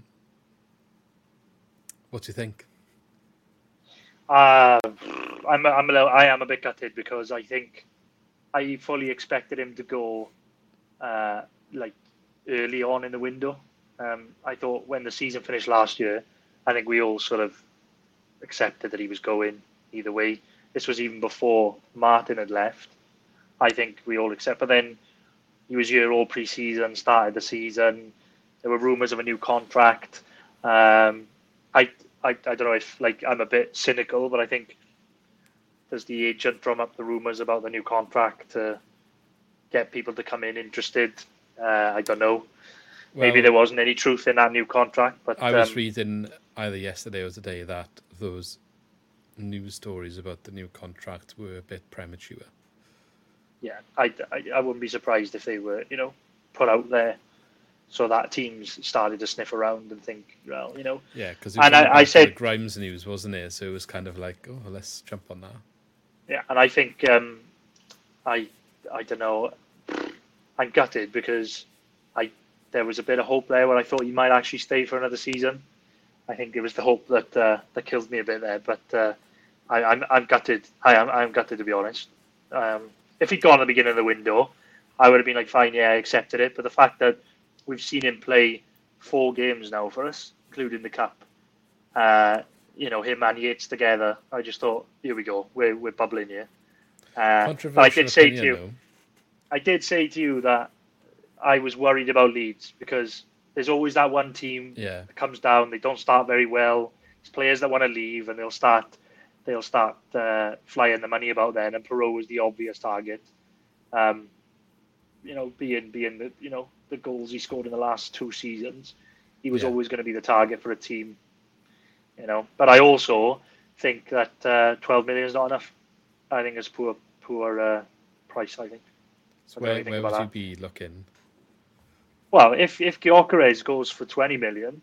what do you think? Uh, I'm I'm a little, I am a bit gutted because I think I fully expected him to go uh, like early on in the window. Um, I thought when the season finished last year, I think we all sort of accepted that he was going either way. This was even before Martin had left. I think we all accept. But then he was here all pre-season, started the season. There were rumours of a new contract. Um, I. I, I don't know if like I'm a bit cynical, but I think does the agent drum up the rumours about the new contract to get people to come in interested? Uh, I don't know. Well, Maybe there wasn't any truth in that new contract, but I was um, reading either yesterday or today that those news stories about the new contract were a bit premature. yeah, I, I, I wouldn't be surprised if they were, you know, put out there so that teams started to sniff around and think, well, you know. Yeah, because And I, I said Grimes news, wasn't it? So it was kind of like, oh, let's jump on that. Yeah, and I think um, I I don't know. I'm gutted because I there was a bit of hope there where I thought he might actually stay for another season. I think it was the hope that uh, that killed me a bit there. But uh, I, I'm I'm gutted. I am I'm gutted to be honest. Um, if he'd gone at the beginning of the window, I would have been like, fine, yeah, I accepted it. But the fact that we've seen him play four games now for us, including the cup. Uh, you know, him and Yates together. I just thought, here we go, we're we're bubbling here. Uh, but I did say to you, though. I did say to you that I was worried about Leeds because there's always that one team Yeah. that comes down. They don't start very well. There's players that want to leave, and they'll start they'll start uh, flying the money about then. And Perreault was the obvious target. Um, you know, being being the you know the goals he scored in the last two seasons, he was Yeah. always going to be the target for a team. You know, but I also think that uh, twelve million is not enough. I think it's poor poor uh, price. I think. So I don't know where anything where would about you that. be looking? Well, if if Gyökeres goes for twenty million,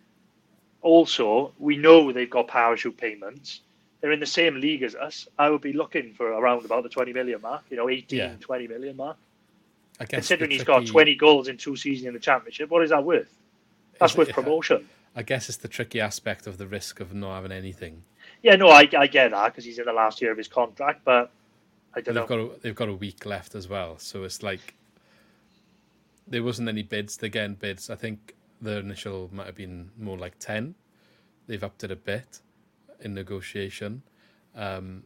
also we know they've got parachute payments. They're in the same league as us. I would be looking for around about the twenty million mark. You know, eighteen, Yeah. twenty million mark. I guess Considering the he's tricky- got twenty goals in two seasons in the championship, what is that worth? That's Is it- worth promotion. I guess it's the tricky aspect of the risk of not having anything. Yeah, no, I, I get that because he's in the last year of his contract, but I But don't they've know. got a, they've got a week left as well, so it's like there wasn't any bids. They're getting bids. I think the initial might have been more like ten. They've upped it a bit in negotiation. Um,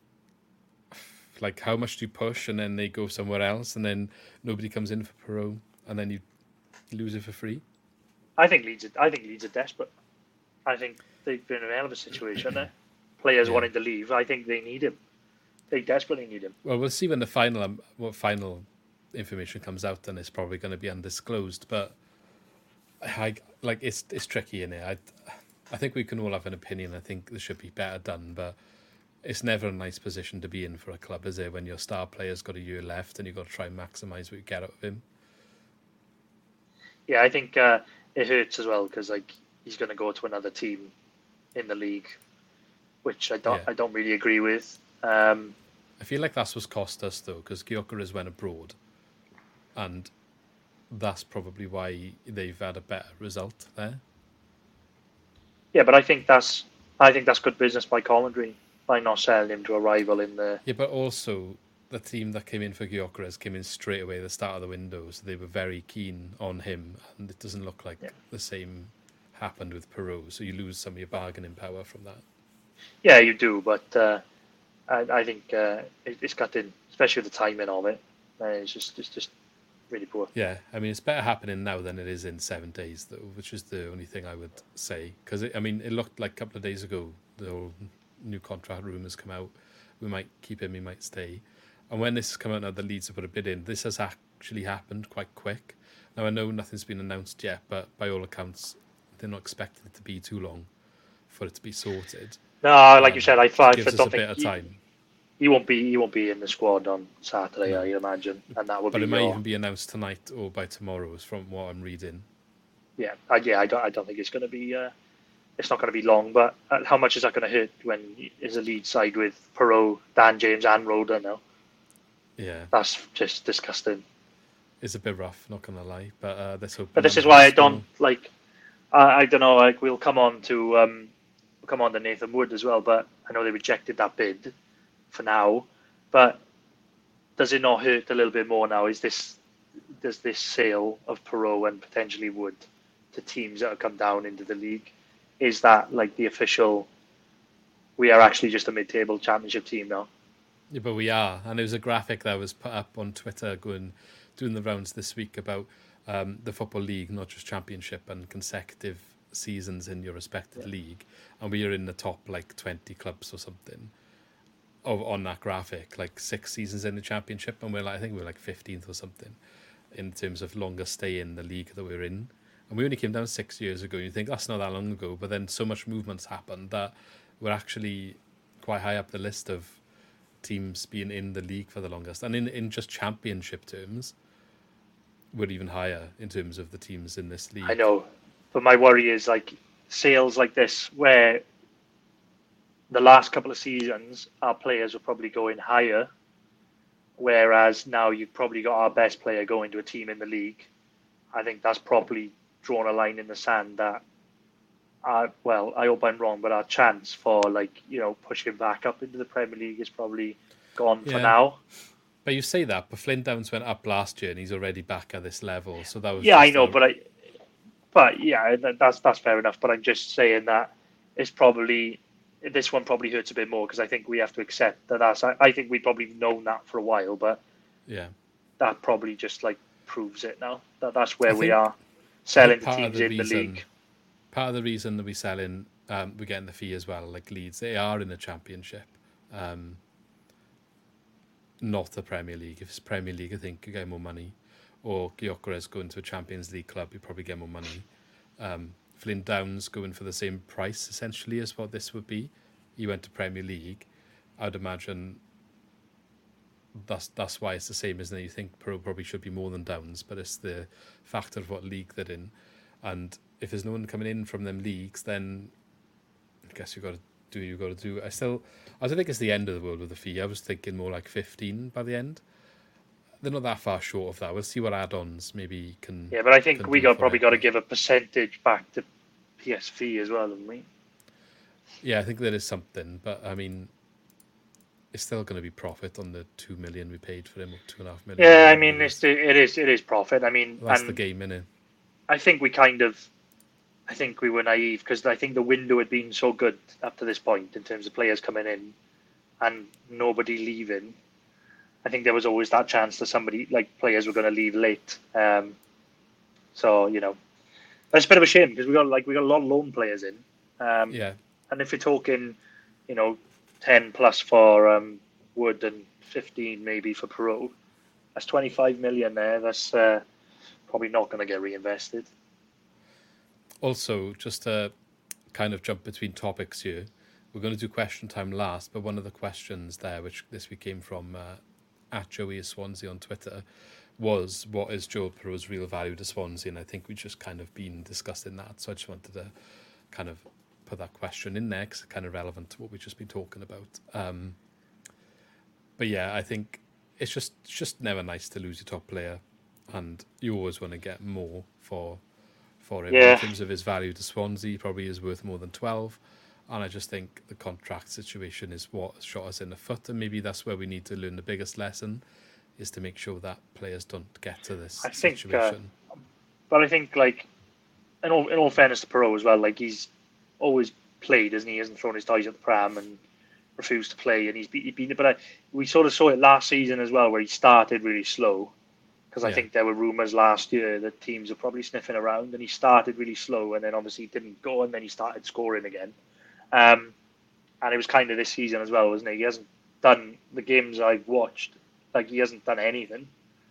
like how much do you push, and then they go somewhere else, and then nobody comes in for Perreault, and then you lose it for free. I think Leeds. Are, I think Leeds are desperate. I think they've been in a hell of a situation there. Players Yeah. wanting to leave. I think they need him. They desperately need him. Well, we'll see when the final um, what final information comes out, and it's probably going to be undisclosed. But I like it's it's tricky in it. I I think we can all have an opinion. I think there should be better done, but it's never a nice position to be in for a club, is it? When your star player's got a year left and you've got to try and maximise what you get out of him. Yeah, I think uh, it hurts as well because like he's going to go to another team in the league, which I don't Yeah. I don't really agree with. Um, I feel like that's what's cost us though, because Gyökeres went abroad, and that's probably why they've had a better result there. yeah, but I think that's I think that's good business by Coventry by not selling him to a rival in the. Yeah, but also the team that came in for Gyökeres came in straight away at the start of the window, so they were very keen on him, and it doesn't look like Yeah. the same happened with Perreault, so you lose some of your bargaining power from that. Yeah, you do, but uh, I, I think uh, it, it's gutting, especially with the timing of it. Uh, it's just it's just really poor. Yeah, I mean, it's better happening now than it is in seven days, though, which is the only thing I would say. Because, I mean, it looked like a couple of days ago, the whole new contract rumours come out. We might keep him, he might stay. And when this has come out now, the Leeds have put a bid in, this has actually happened quite quick. Now, I know nothing's been announced yet, but by all accounts, they're not expecting it to be too long for it to be sorted. No, like um, you said, I, I, I gives us don't a bit think of time. He, he won't be. He won't be in the squad on Saturday, No. I imagine, and that would But be. it might your, even be announced tonight or by tomorrow, is from what I'm reading. Yeah, I, yeah. I don't. I don't think it's going to be. Uh, it's not going to be long. But uh, how much is that going to hurt when is a lead side with Perot, Dan James, and Roda now? Yeah, That's just disgusting. it's a bit rough, not gonna lie. But uh, let's hope. But this is numbers why I still- don't like. I, I don't know. Like we'll come on to um, we'll come on to Nathan Wood as well. But I know they rejected that bid for now. But does it not hurt a little bit more now? Is this does this sale of Perot and potentially Wood to teams that have come down into the league? Is that like the official? We are actually just a mid-table championship team now. Yeah, but we are, and there was a graphic that was put up on Twitter going doing the rounds this week about um, the football league, not just championship, and consecutive seasons in your respective yeah. league, and we are in the top like twenty clubs or something. Of on that graphic, like six seasons in the championship, and we're like I think we're like fifteenth or something in terms of longest stay in the league that we're in. And we only came down six years ago. You think that's not that long ago, but then so much movement's happened that we're actually quite high up the list of teams being in the league for the longest. And in, in just championship terms, we're even higher in terms of the teams in this league. I know, but my worry is like sales like this, where the last couple of seasons our players were probably going higher, whereas now you've probably got our best player going to a team in the league. I think that's probably drawn a line in the sand that, uh, well, I hope I'm wrong, but our chance for like, you know, pushing back up into the Premier League is probably gone yeah. for now. But you say that, but Flynn Downs went up last year and he's already back at this level. So that was yeah, I know, a... but I, but yeah, that's that's fair enough. But I'm just saying that it's probably this one probably hurts a bit more because I think we have to accept that. That's I, I think we've probably known that for a while, but yeah, that probably just like proves it now that that's where we are selling the teams the in reason, the league. Part of the reason that we selling, um, we're getting the fee as well. Like Leeds, they are in the Championship, um, not the Premier League. If it's Premier League, I think you get more money. Or Gyökeres going to a Champions League club, you probably get more money. Um, Flynn Downs going for the same price essentially as what this would be. He went to Premier League. I'd imagine that's that's why it's the same, isn't it? You think Pro probably should be more than Downs, but it's the factor of what league they're in. And if there's no one coming in from them leagues, then I guess you've got to do what you've got to do. I still, I don't think it's the end of the world with the fee. I was thinking more like fifteen by the end. They're not that far short of that. We'll see what add-ons maybe can. Yeah, but I think we got probably it. got to give a percentage back to P S V as well, haven't we? Yeah, I think there is something, but I mean, it's still going to be profit on the two million we paid for him, or two and a half million. Yeah, I mean, it's it is it is profit. I mean, well, that's and the game, innit? I think we kind of, I think we were naive because I think the window had been so good up to this point in terms of players coming in and nobody leaving. I think there was always that chance that somebody, like players, were going to leave late. Um, so you know, that's a bit of a shame because we got like we got a lot of loan players in. Um, yeah. And if you're talking, you know, ten plus for um, Wood and fifteen maybe for Perot, that's twenty-five million there. That's uh, probably not going to get reinvested. Also, just to kind of jump between topics here, we're going to do question time last, but one of the questions there, which this week came from uh, at Joey Swansea on Twitter, was what is Joel Perot's real value to Swansea? And I think we've just kind of been discussing that. So I just wanted to kind of put that question in there because it's kind of relevant to what we've just been talking about. Um, but yeah, I think it's just it's just never nice to lose your top player, and you always want to get more for for him. Yeah. In terms of his value to Swansea, he probably is worth more than twelve. And I just think the contract situation is what shot us in the foot, and maybe that's where we need to learn the biggest lesson, is to make sure that players don't get to this I think, situation. Uh, but I think, like, in all in all fairness to Perot as well, like he's always played, hasn't he? He hasn't thrown his toys at the pram and refused to play, and he's been, he's been but I, we sort of saw it last season as well, where he started really slow, because I Yeah. think there were rumours last year that teams were probably sniffing around, and he started really slow, and then obviously didn't go, and then he started scoring again. Um, and it was kind of this season as well, wasn't it? He hasn't done the games I've watched, like he hasn't done anything.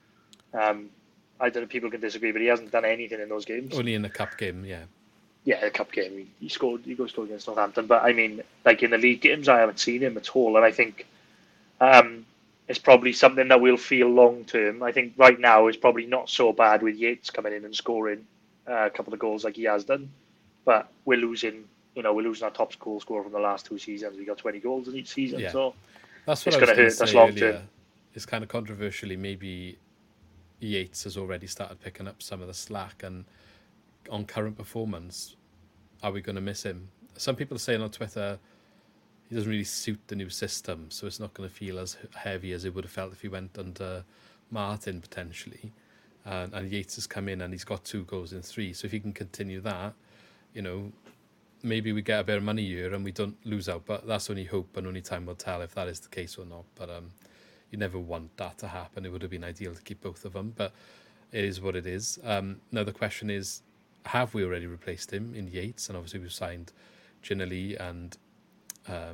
Um, I don't know, people can disagree, but he hasn't done anything in those games. Only in the cup game, yeah. Yeah, the cup game, he, he scored. He goes scored against Northampton, but I mean, like in the league games, I haven't seen him at all, and I think um, it's probably something that we'll feel long term. I think right now it's probably not so bad with Yates coming in and scoring uh, a couple of goals like he has done, but we're losing. You know, we're losing our top goal scorer from the last two seasons. We got twenty goals in each season, Yeah. so That's what it's I was gonna going hurt to us say long earlier. term. It's kind of controversially, maybe Yates has already started picking up some of the slack, and on current performance, are we going to miss him? Some people are saying on Twitter he doesn't really suit the new system, so it's not going to feel as heavy as it would have felt if he went under Martin potentially. And, and Yates has come in and he's got two goals in three, so if he can continue that, you know, maybe we get a bit of money here and we don't lose out, but that's only hope, and only time will tell if that is the case or not. But um, you never want that to happen. It would have been ideal to keep both of them, but it is what it is. Um, now the question is, have we already replaced him in Yates? And obviously we've signed Ginelli and um,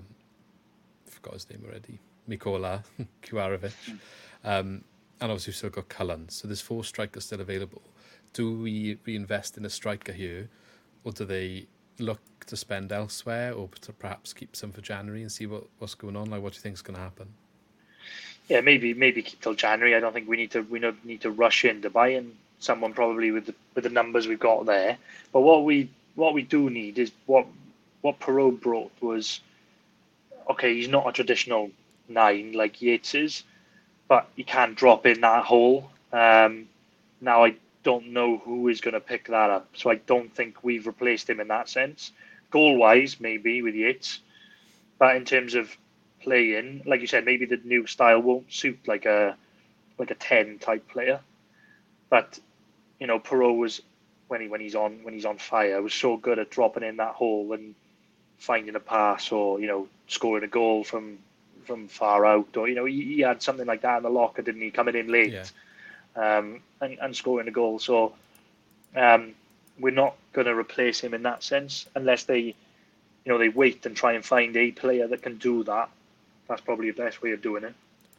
I forgot his name already, Mikola Kvarovic, um, and obviously we've still got Cullen. So there's four strikers still available. Do we reinvest in a striker here, or do they look to spend elsewhere, or to perhaps keep some for January and see what, what's going on? Like, what do you think is going to happen? Yeah, maybe maybe keep till January. I don't think we need to we don't need to rush into buying someone probably with the with the numbers we've got there. But what we what we do need is what what Perot brought was, okay, he's not a traditional nine like Yates is, but he can drop in that hole. Um, now I don't know who is going to pick that up, so I don't think we've replaced him in that sense. Goal wise, maybe with Yates, but in terms of playing, like you said, maybe the new style won't suit like a like a ten type player. But you know, Perot was when he when he's on when he's on fire, was so good at dropping in that hole and finding a pass, or you know, scoring a goal from from far out, or you know, he, he had something like that in the locker, didn't he? Coming in late, Yeah. um, and and scoring a goal. So um, we're not going to replace him in that sense unless they, you know, they wait and try and find a player that can do that. That's probably the best way of doing it.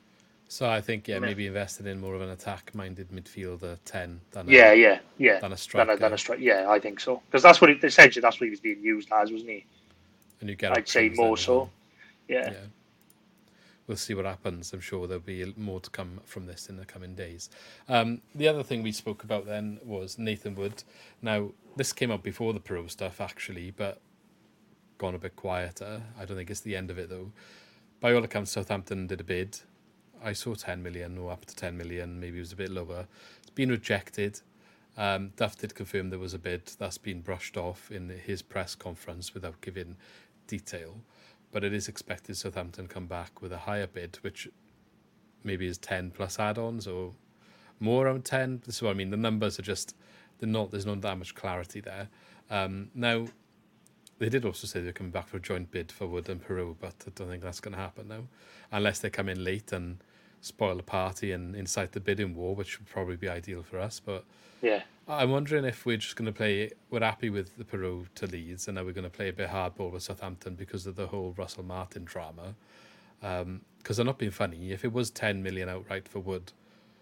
So I think, yeah, Yeah. maybe invested in more of an attack-minded midfielder ten than a, Yeah, yeah, yeah. than a striker. Than a, than a stri- Yeah, I think so. Because that's what it, essentially that's what he was being used as, wasn't he? And you get I'd say options then more as so. well. Yeah. Yeah. We'll see what happens. I'm sure there'll be more to come from this in the coming days. Um, the other thing we spoke about then was Nathan Wood. Now, this came up before the Pro stuff, actually, but gone a bit quieter. I don't think it's the end of it, though. By all accounts, Southampton did a bid. I saw ten million or up to ten million. Maybe it was a bit lower. It's been rejected. Um, Duff did confirm there was a bid. That's been brushed off in his press conference without giving detail. But it is expected Southampton come back with a higher bid, which maybe is ten plus add-ons or more around ten. This is what I mean. The numbers are just, they're not, there's not that much clarity there. Um, now, they did also say they're coming back for a joint bid for Wood and Perot, but I don't think that's going to happen now. Unless they come in late and spoil the party and incite the bidding war, which would probably be ideal for us. But Yeah. I'm wondering if we're just going to play, we're happy with the Perot to Leeds, and now we're going to play a bit hardball with Southampton because of the whole Russell Martin drama. Because um, they're not being funny. If it was ten million outright for Wood,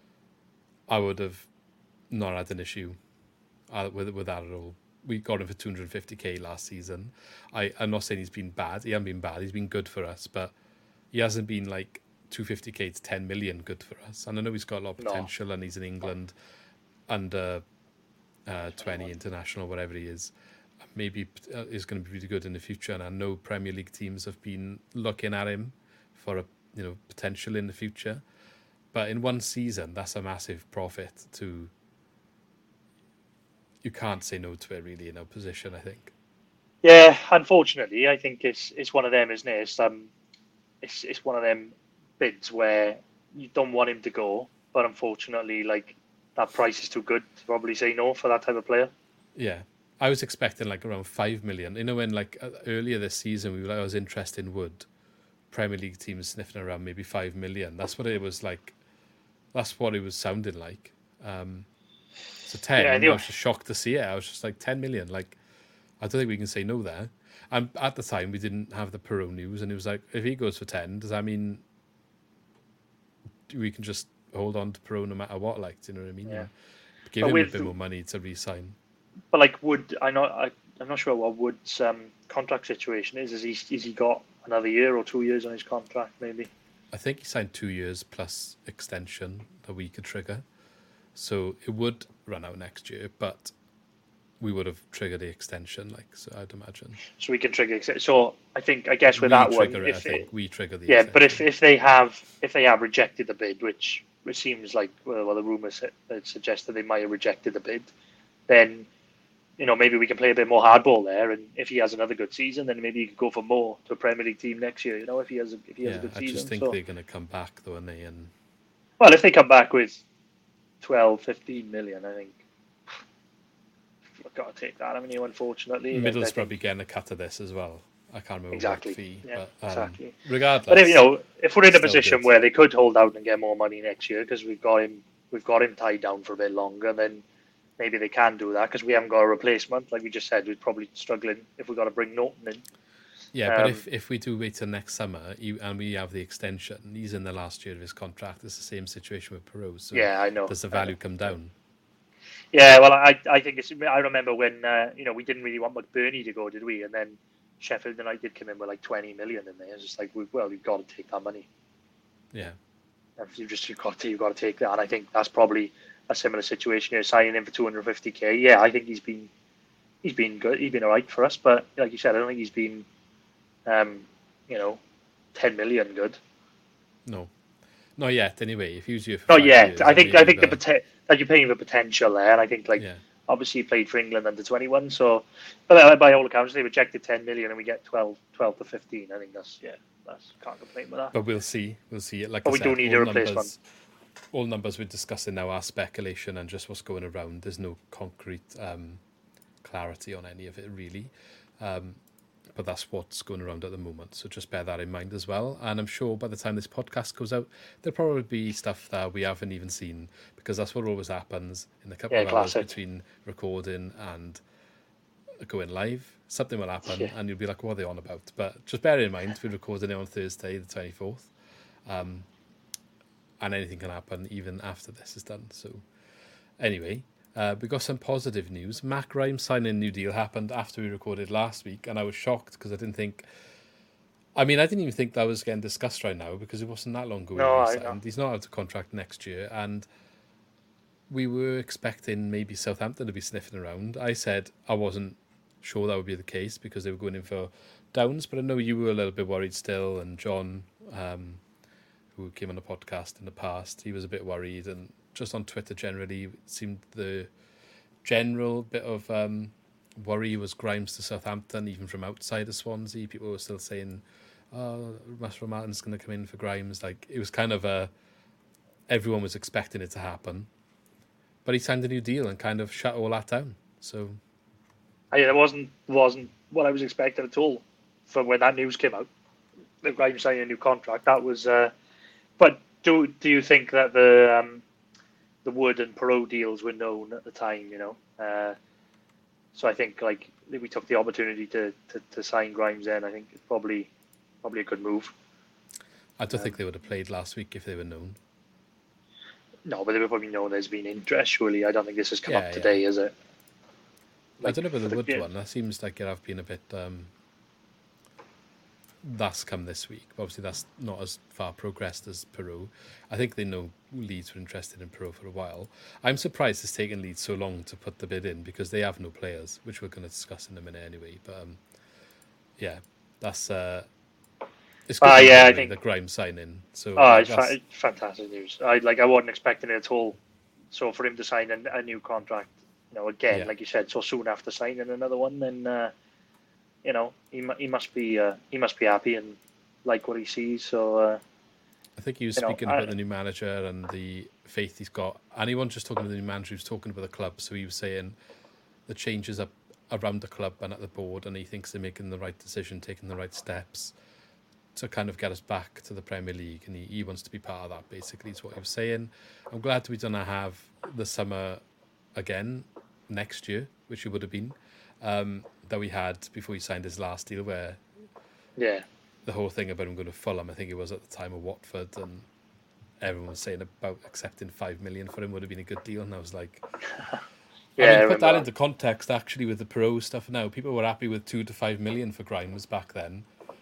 I would have not had an issue uh, with, with that at all. We got him for two hundred fifty k last season. I, I'm not saying he's been bad. He hasn't been bad. He's been good for us, but he hasn't been like two hundred fifty k to ten million good for us. And I know he's got a lot of potential, no. and he's in England under uh, twenty international, whatever he is. Maybe is going to be really good in the future. And I know Premier League teams have been looking at him for a you know potential in the future. But in one season, that's a massive profit to. You can't say no to it really in our position, I think. Yeah, unfortunately, I think it's it's one of them, isn't it? It's um, it's it's one of them bids where you don't want him to go, but unfortunately, like that price is too good to probably say no for that type of player. Yeah, I was expecting like around five million. You know, when like uh, earlier this season we were like, I was interested in Wood, Premier League teams sniffing around maybe five million. That's what it was like. That's what it was sounding like. Um, so ten, Yeah, I, I was just shocked to see it. I was just like ten million. Like, I don't think we can say no there. And at the time, we didn't have the Perot news, and it was like, if he goes for ten, does that mean we can just hold on to Perot no matter what? Like, do you know what I mean? Yeah. Give But him a with bit the- more money to re-sign. But like Wood, I know I, I'm not sure what Wood's um, contract situation is. Is he is he got another year or two years on his contract? Maybe. I think he signed two years plus extension that we could trigger. So it would run out next year, but we would have triggered the extension, like, so I'd imagine. So we can trigger. So I think I guess with we that one, trigger it, if I it, think. We trigger the yeah, extension. but if, if they have if they have rejected the bid, which which seems like well, well the rumours suggest that they might have rejected the bid, then you know maybe we can play a bit more hardball there, and if he has another good season, then maybe he could go for more to a Premier League team next year. You know, if he has a, if he has yeah, a good I season. just think so, they're going to come back, though, aren't they? And well, if they come back with twelve, fifteen million, I think I've got to take that. I mean, unfortunately, Middlesbrough I think- probably getting a cut of this as well. I can't remember Exactly. what fee, Yeah, but um, exactly. regardless. But if you know, if we're in a still position good. where they could hold out and get more money next year because we've got him, we've got him tied down for a bit longer, then maybe they can do that because we haven't got a replacement. Like we just said, we're probably struggling if we got to bring Norton in. Yeah, but Um, if, if we do wait till next summer you, and we have the extension, he's in the last year of his contract. It's the same situation with Perot. So Yeah, I know. does the I know. value come down? Yeah, well, I I think it's. I remember when uh, you know we didn't really want McBurney to go, did we? And then Sheffield United came in with like twenty million in there. It's just like, we, well, you've got to take that money. Yeah. You just you've got to you've got to take that. And I think that's probably a similar situation here. Signing him for two hundred fifty k. Yeah, I think he's been he's been good. He's been alright for us. But like you said, I don't think he's been, um, you know, ten million good. No. Not yet, anyway. If he was here for Not five yet. years, I think maybe I think the the- poten- like you're paying the potential there, and I think like Yeah. obviously he played for England under twenty-one. So, but uh, by all accounts, they rejected ten million, and we get twelve, twelve to fifteen. I think that's yeah, that's can't complain with that. But we'll see. We'll see it. Like But I we said, do need all a replacement. Numbers, all numbers we're discussing now are speculation and just what's going around. There's no concrete um, clarity on any of it, really. Um, but that's what's going around at the moment. So just bear that in mind as well. And I'm sure by the time this podcast goes out, there'll probably be stuff that we haven't even seen, because that's what always happens in the couple Yeah, of classic. hours between recording and going live. Something will happen Yeah. and you'll be like, what are they on about? But just bear in mind, we're recording it on Thursday, the twenty-fourth. Um, and anything can happen even after this is done. So anyway, uh, we got some positive news. Mac Rhymes signing a new deal happened after we recorded last week, and I was shocked because I didn't think. I mean, I didn't even think that was getting discussed right now because it wasn't that long ago. No, he I signed. know. He's not out of contract next year, and we were expecting maybe Southampton to be sniffing around. I said I wasn't sure that would be the case because they were going in for Downs, but I know you were a little bit worried still, and John, um, who came on the podcast in the past, he was a bit worried, and just on Twitter generally, it seemed the general bit of um, worry was Grimes to Southampton, even from outside of Swansea. People were still saying, oh, Masro Martin's going to come in for Grimes. Like, it was kind of a, everyone was expecting it to happen. But he signed a new deal and kind of shut all that down. So, I mean, it wasn't wasn't what I was expecting at all from when that news came out. The Grimes signing a new contract. That was. Uh, but do do you think that the um, the Wood and Perot deals were known at the time? You know, uh, so I think like we took the opportunity to, to, to sign Grimes. Then I think it's probably probably a good move. I don't think they would have played last week if they were known. No, but they would probably know there's been interest. Surely, I don't think this has come Yeah, up yeah. today, is it? I don't know about for the Wood yeah. one. That seems like it have been a bit. Um, that's come this week. Obviously, that's not as far progressed as Perot. I think they know Leeds were interested in Perot for a while. I'm surprised it's taken Leeds so long to put the bid in because they have no players, which we're going to discuss in a minute anyway. But um, yeah, that's uh, it's good Ah, news yeah, I anyway, think- the Grimes signing. So Oh, like, it's, that's- fa- it's fantastic news. I like I wasn't expecting it at all. So for him to sign a, a new contract, you know, again, Yeah. like you said, so soon after signing another one, then uh, you know he mu- he must be uh, he must be happy and like what he sees. So uh, I think he was you know, speaking I- about the new manager and the faith he's got. And he wasn't just talking about the new manager, he was talking about the club. So he was saying the changes up around the club and at the board, and he thinks they're making the right decision, taking the right steps to kind of get us back to the Premier League, and he, he wants to be part of that, basically, is what he was saying. I'm glad we're going to have the summer again next year, which it would have been, um, that we had before he signed his last deal, where yeah, the whole thing about him going to Fulham, I think it was at the time of Watford, and everyone was saying about accepting five million for him would have been a good deal, and I was like... yeah, I mean, I put that remember into context, actually, with the pro stuff now. People were happy with two to five million for Grimes back then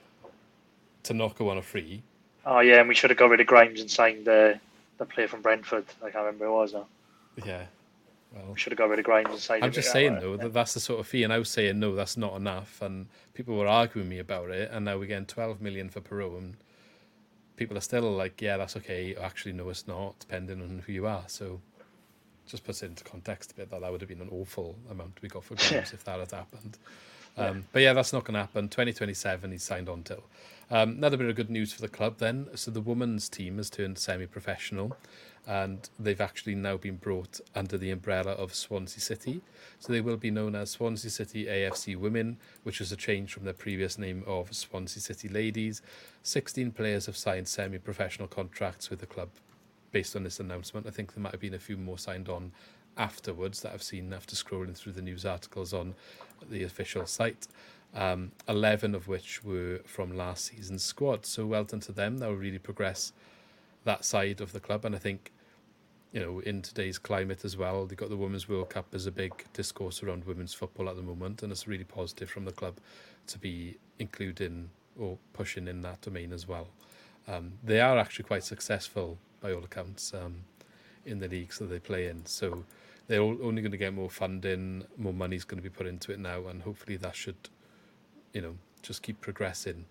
to not go on a free. Oh yeah, and we should have got rid of Grimes and signed the the player from Brentford. I can't remember who it was now. Yeah, well, We should have got rid of Grimes and signed. I'm him. just Yeah, saying right. though that that's the sort of fee, and I was saying no, that's not enough, and people were arguing with me about it, and now we're getting twelve million for Perot, and people are still like, yeah, that's okay. Actually, no, it's not, depending on who you are. So. Just puts it into context a bit that that would have been an awful amount we got for Grimes if that had happened. Um, Yeah. But yeah, that's not going to happen. twenty twenty-seven, he's signed on till. Um, another bit of good news for the club then. So the women's team has turned semi-professional, and they've actually now been brought under the umbrella of Swansea City. So they will be known as Swansea City A F C Women, which is a change from their previous name of Swansea City Ladies. sixteen players have signed semi-professional contracts with the club based on this announcement. I think there might have been a few more signed on afterwards that I've seen after scrolling through the news articles on the official site. Um, eleven of which were from last season's squad. So well done to them. That will really progress that side of the club. And I think, you know, in today's climate as well, they've got the Women's World Cup as a big discourse around women's football at the moment. And it's really positive from the club to be including or pushing in that domain as well. Um, they are actually quite successful by all accounts, um, in the leagues that they play in. So they're only going to get more funding, more money's going to be put into it now, and hopefully that should, you know, just keep progressing.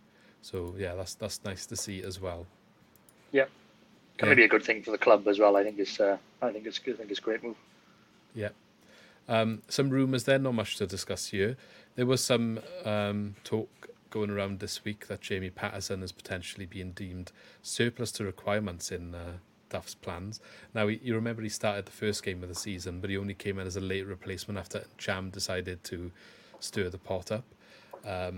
So yeah, that's that's nice to see as well. Yeah, can Yeah. be a good thing for the club as well. I think it's uh, I think it's good. I think it's a great move. Yeah. Um, some rumours there, not much to discuss here. There was some um, talk going around this week that Jamie Patterson is potentially being deemed surplus to requirements in uh, Duff's plans. Now, he, you remember he started the first game of the season, but he only came in as a late replacement after Cham decided to stir the pot up. Um,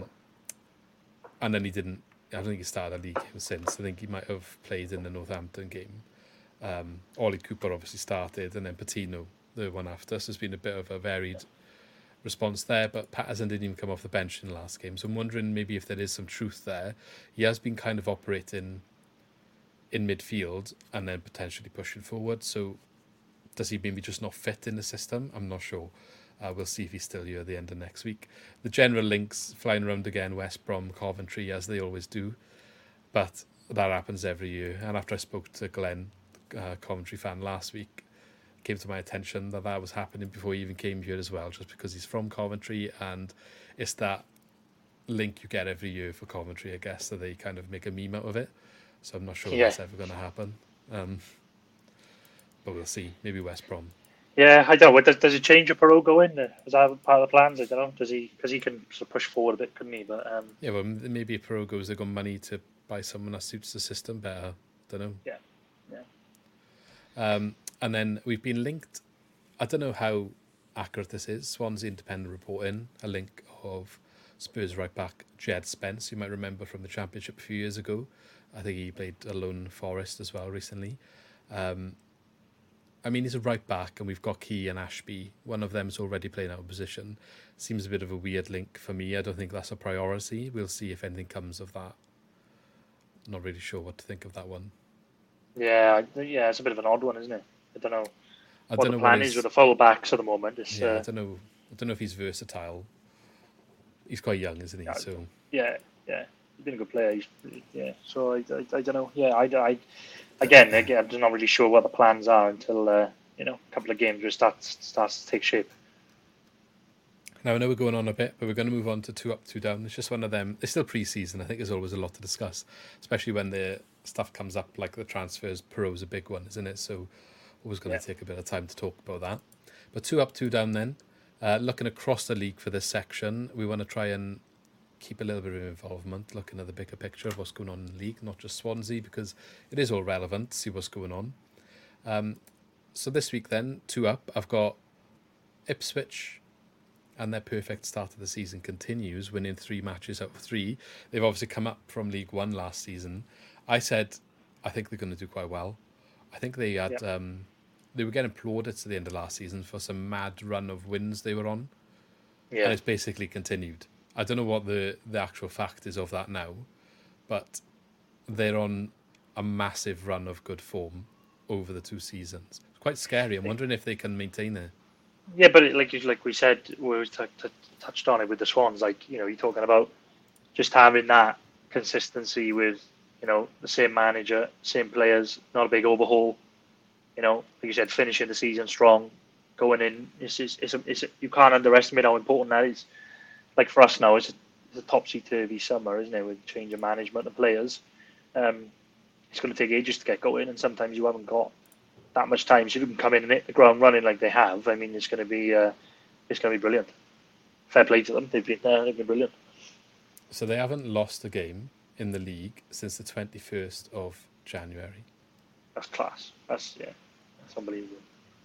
and then he didn't, I don't think he started a league game since. I think he might have played in the Northampton game. Um, Ollie Cooper obviously started, and then Patino, the one after. So it's been a bit of a varied response there, but Patterson didn't even come off the bench in the last game. So I'm wondering maybe if there is some truth there. He has been kind of operating in midfield and then potentially pushing forward. So does he maybe just not fit in the system? I'm not sure. Uh, we'll see if he's still here at the end of next week. The general links flying around again, West Brom, Coventry, as they always do. But that happens every year. And after I spoke to Glenn, uh, Coventry fan, last week, it came to my attention that that was happening before he even came here as well, just because he's from Coventry, and it's that link you get every year for Coventry, I guess, so they kind of make a meme out of it. So I'm not sure Yeah. that's ever going to happen. Um, but we'll see. Maybe West Brom. Yeah, I don't know. Does, does it change if Perot go in? Is that part of the plans? I don't know. Does he? Because he can sort of push forward a bit, couldn't he? But um, Yeah, well, m- maybe if Pro goes, they've got money to buy someone that suits the system better. Don't know. yeah, yeah. Um, and then we've been linked. I don't know how accurate this is. Swansea Independent reporting a link of Spurs right back Jed Spence. You might remember from the Championship a few years ago. I think he played alone Forest as well recently. Um, I mean, he's a right back, and we've got Key and Ashby. One of them's already playing out of position. Seems a bit of a weird link for me. I don't think that's a priority. We'll see if anything comes of that. Not really sure what to think of that one. Yeah, I- yeah, it's a bit of an odd one, isn't it? I don't know I what don't the know plan what is his, with the full backs at the moment. It's, yeah, I uh, don't know. I don't know if he's versatile. He's quite young, isn't he? Yeah, So yeah, yeah, he's been a good player. He's, yeah, so I, I, I don't know. Yeah, I, I, again, again, I'm just not really sure what the plans are until uh, you know a couple of games where it starts starts to take shape. now I know we're going on a bit, but we're going to move on to two up, two down. It's just one of them. It's still pre-season. I think there's always a lot to discuss, especially when the stuff comes up like the transfers. Perot's a big one, isn't it? So always going Yeah. to take a bit of time to talk about that. But two up, two down then. Uh, looking across the league for this section, we want to try and keep a little bit of involvement, looking at the bigger picture of what's going on in the league, not just Swansea, because it is all relevant to see what's going on. Um, so this week then, two up, I've got Ipswich and their perfect start of the season continues, winning three matches out of three. They've obviously come up from League One last season. I said, I think they're going to do quite well. I think they had, Yeah. um, they were getting applauded to the end of last season for some mad run of wins they were on, and Yeah, it's basically continued. I don't know what the, the actual fact is of that now, but they're on a massive run of good form over the two seasons. It's quite scary. I'm wondering if they can maintain it. yeah, but it, like you- like we said, we t- t- touched on it with the Swans. Like you know, you're talking about just having that consistency with you know the same manager, same players, not a big overhaul. You know, like you said, finishing the season strong, going in. It's it's, it's, a, it's a, you can't underestimate how important that is. Like for us now, it's a, it's a topsy turvy summer, isn't it? With change of management and players, um, it's going to take ages to get going, and sometimes you haven't got that much time. So if you can come in and hit the ground running like they have, I mean, it's going to be uh, it's going to be brilliant. Fair play to them; they've been uh, they've been brilliant. So they haven't lost a game in the league since the twenty-first of January. That's class. That's yeah, that's unbelievable.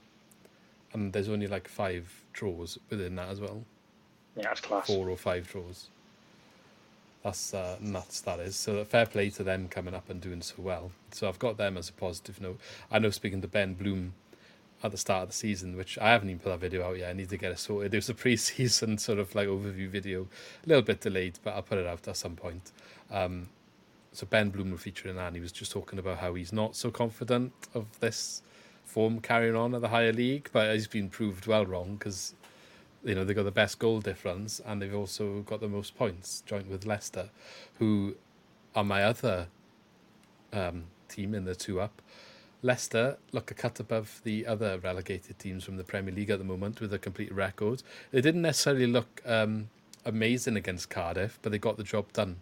And there's only like five draws within that as well. Yeah, that's class. Four or five draws. That's uh, nuts, that is. So fair play to them coming up and doing so well. So I've got them as a positive note. I know speaking to Ben Bloom at the start of the season, which I haven't even put that video out yet. I need to get it sorted. There was a pre-season sort of like overview video, a little bit delayed, but I'll put it out at some point. Um, so Ben Bloom was featuring that, and he was just talking about how he's not so confident of this form carrying on at the higher league, but he's been proved well wrong because you know they've got the best goal difference and they've also got the most points, joint with Leicester, who are my other um, team in the two up. Leicester look a cut above the other relegated teams from the Premier League at the moment with a complete record. They didn't necessarily look um, amazing against Cardiff, but they got the job done.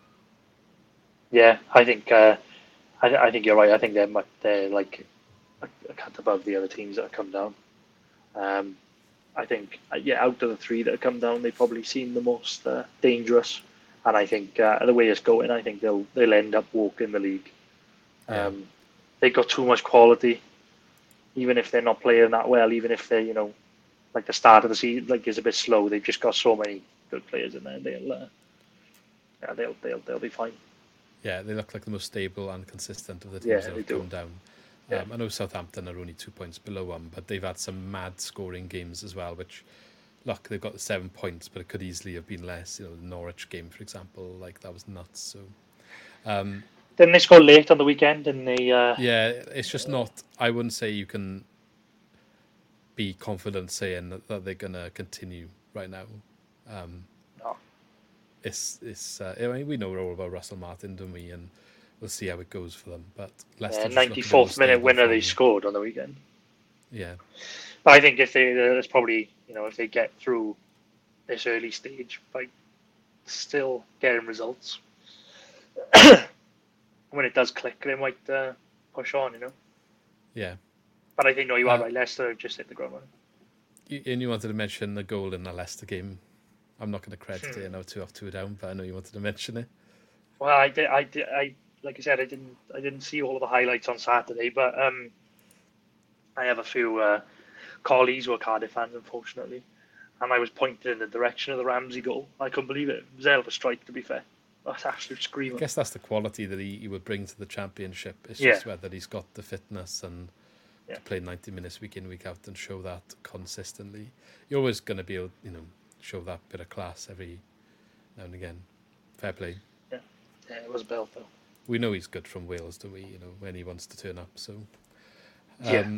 Yeah, I think uh, I, I think you're right. I think they're much, they're like a, a cut above the other teams that have come down. Um, I think uh, yeah, out of the three that have come down, they probably seem the most uh, dangerous. And I think uh, the way it's going, I think they'll they'll end up walking the league. Yeah. Um, they've got too much quality, even if they're not playing that well. Even if they're you know like the start of the season like is a bit slow, they've just got so many good players in there. They'll uh, yeah, they'll they'll they'll be fine. Yeah, they look like the most stable and consistent of the teams Yeah, that they have do. come down. Yeah. Um, I know Southampton are only two points below them, but they've had some mad scoring games as well, which, look, they've got the seven points, but it could easily have been less. You know, the Norwich game, for example, like that was nuts. So, um, Didn't they score late on the weekend? And they uh, yeah, it's just not, I wouldn't say you can be confident saying that, that they're going to continue right now. Um, no. it's, it's uh, I mean, we know all about Russell Martin, don't we? And we'll see how it goes for them. But Leicester Uh, just look a bit ninety-fourth more minute stable winner they from- scored on the weekend. Yeah. But I think if they, there's probably you know if they get through this early stage by still getting results, when it does click, they might uh, push on. You know. Yeah. But I think no, you are Uh, right. Leicester have just hit the ground running. You, and you wanted to mention the goal in the Leicester game. I'm not going to credit Hmm. it. I know two off, two down, but I know you wanted to mention it. Well, I did. I did. I like I said, I didn't. I didn't see all of the highlights on Saturday, but um, I have a few uh, colleagues who are Cardiff fans, unfortunately, and I was pointed in the direction of the Ramsey goal. I couldn't believe it. It was a hell of a strike, to be fair. That's absolute I screamer. guess that's the quality that he, he would bring to the championship. It's Yeah. just whether he's got the fitness and Yeah. to play ninety minutes week in, week out and show that consistently. You're always going to be able, you know, show that bit of class every now and again. Fair play. Yeah, it was a belt though. We know he's good from Wales, don't we? You know, when he wants to turn up. So, Yeah. um,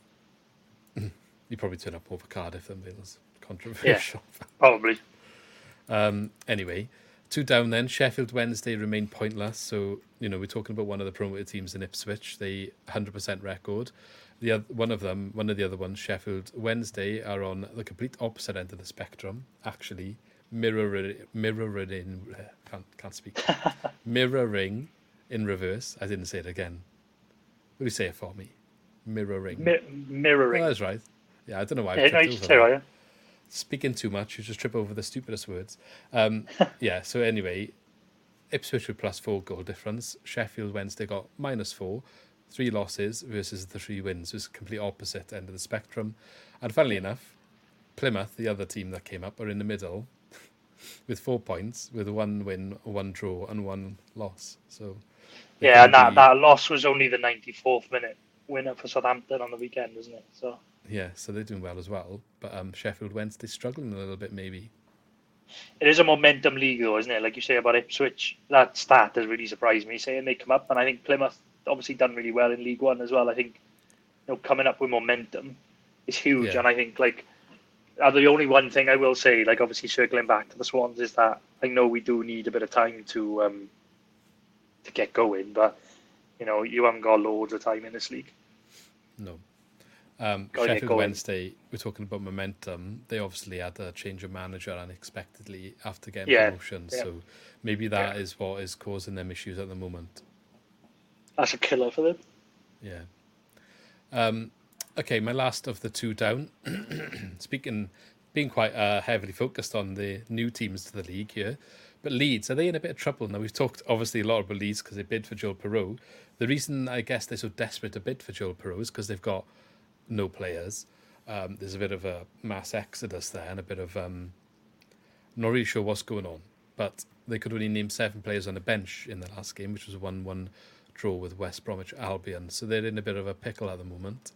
he'd probably turn up more for Cardiff than Wales. Controversial. Probably. Um, anyway, two down then. Sheffield Wednesday remain pointless. So, you know, we're talking about one of the promoted teams in Ipswich. They one hundred percent record. The other, one of them, one of the other ones, Sheffield Wednesday, are on the complete opposite end of the spectrum. Actually, mirroring, mirroring, can't, can't speak. mirroring in reverse. I didn't say it again. Will you say it for me? Mirroring. Mi- mirroring. Oh, that's right. Yeah, I don't know why. I yeah, no, tripped you over should say that. right. Speaking too much, you just trip over the stupidest words. Um, yeah, so anyway, Ipswich with plus four goal difference. Sheffield Wednesday got minus four. Three losses versus the three wins. It was complete opposite end of the spectrum. And funnily enough, Plymouth, the other team that came up, are in the middle with four points, with one win, one draw, and one loss. So yeah, and that, be... that loss was only the ninety-fourth minute winner for Southampton on the weekend, wasn't it? So yeah, so they're doing well as well. But um, Sheffield Wednesday struggling a little bit, maybe. It is a momentum league, though, isn't it? Like you say about Ipswich, that stat has really surprised me, saying they come up, and I think Plymouth obviously done really well in League One as well. I think, you know, coming up with momentum is huge, Yeah. and I think like uh, the only one thing I will say, like obviously circling back to the Swans, is that I know we do need a bit of time to um, to get going, but you know, you haven't got loads of time in this league. No. Um, Gotta get Sheffield going. Wednesday, we're talking about momentum. They obviously had a change of manager unexpectedly after getting Yeah, promotion. yeah. So maybe that Yeah. is what is causing them issues at the moment. That's a killer for them. Yeah. Um, okay, my last of the two down. Speaking, being quite uh, heavily focused on the new teams to the league here, but Leeds, are they in a bit of trouble now? We've talked obviously a lot about Leeds because they bid for Joel Perreault. The reason I guess they're so desperate to bid for Joel Perreault is because they've got no players. Um, there's a bit of a mass exodus there and a bit of um, not really sure what's going on, but they could only name seven players on the bench in the last game, which was a one one draw with West Bromwich Albion. So they're in a bit of a pickle at the moment.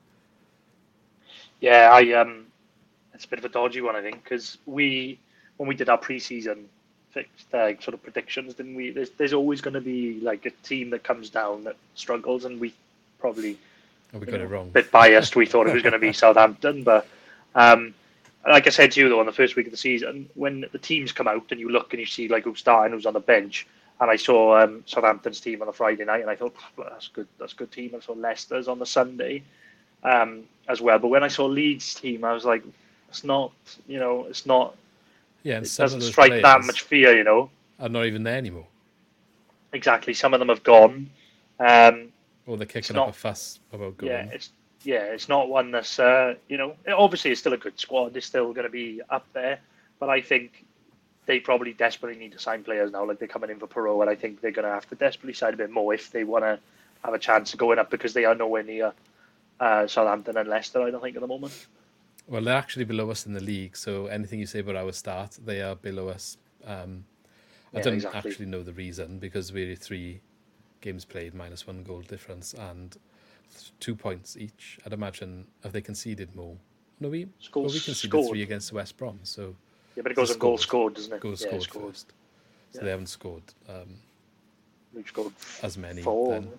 Yeah, I um, it's a bit of a dodgy one, I think, because we when we did our pre-season fixed uh, sort of predictions, didn't we? There's there's always going to be like a team that comes down that struggles, and we probably Oh, we you got know, it wrong. a bit biased. We thought it was going to be Southampton, but um, like I said to you though, on the first week of the season, when the teams come out and you look and you see like who's starting, who's on the bench, and I saw um, Southampton's team on the Friday night, and I thought well, that's good, that's a good team. I saw Leicester's on the Sunday um, as well, but when I saw Leeds' team, I was like, it's not, you know, it's not. Yeah, and It some doesn't of those strike players that much fear, you know. are not even there anymore. Exactly, some of them have gone. Um, Or they're kicking not- up a fuss about going. Yeah, it's yeah, it's not one that's uh, you know. Obviously, it's still a good squad. They're still going to be up there, but I think they probably desperately need to sign players now. Like they're coming in for Perot, and I think they're going to have to desperately sign a bit more if they want to have a chance of going up because they are nowhere near uh, Southampton and Leicester. I don't think at the moment. Well, they're actually below us in the league, so anything you say about our start, they are below us. Um, I Yeah, don't exactly. actually know the reason because we're three games played, minus one goal difference, and two points each. I'd imagine have they conceded more? No, we Goals well, we conceded scored. three against West Brom, so Yeah, but it goes They on goals scored. scored, doesn't it? goals yeah, scored, scored. first. So Yeah. they haven't scored um, We've scored as many. four. Then.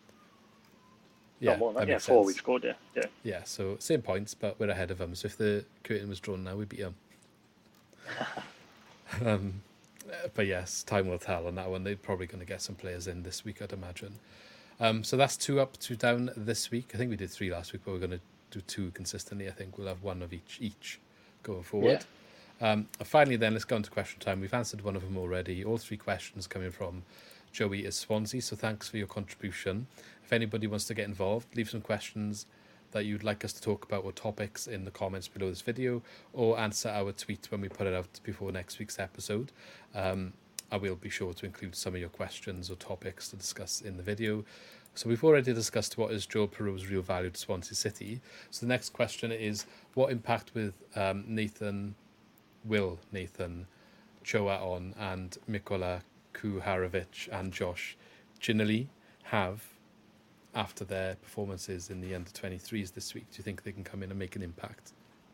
Yeah, Yeah, more than that that. Yeah, makes four sense. we've scored. Yeah, yeah. Yeah, so same points, but we're ahead of them. So if the curtain was drawn now, we'd beat them. um, but yes, time will tell on that one. They're probably going to get some players in this week, I'd imagine. Um, so that's two up, two down this week. I think we did three last week, but we're going to do two consistently. I think we'll have one of each each going forward. Um, and finally, then let's go on to question time. We've answered one of them already. All three questions coming from Joey is Swansea. So thanks for your contribution. If anybody wants to get involved, leave some questions that you'd like us to talk about or topics in the comments below this video, or answer our tweet when we put it out before next week's episode. Um, I will be sure to include some of your questions or topics to discuss in the video. So we've already discussed what is Joel Perreault's real value to Swansea City. So the next question is, what impact with um, Nathan, will Nathan, Choa On and Mikola Kuharovic and Josh Ginelli have after their performances in the under twenty-threes this week? Do you think they can come in and make an impact?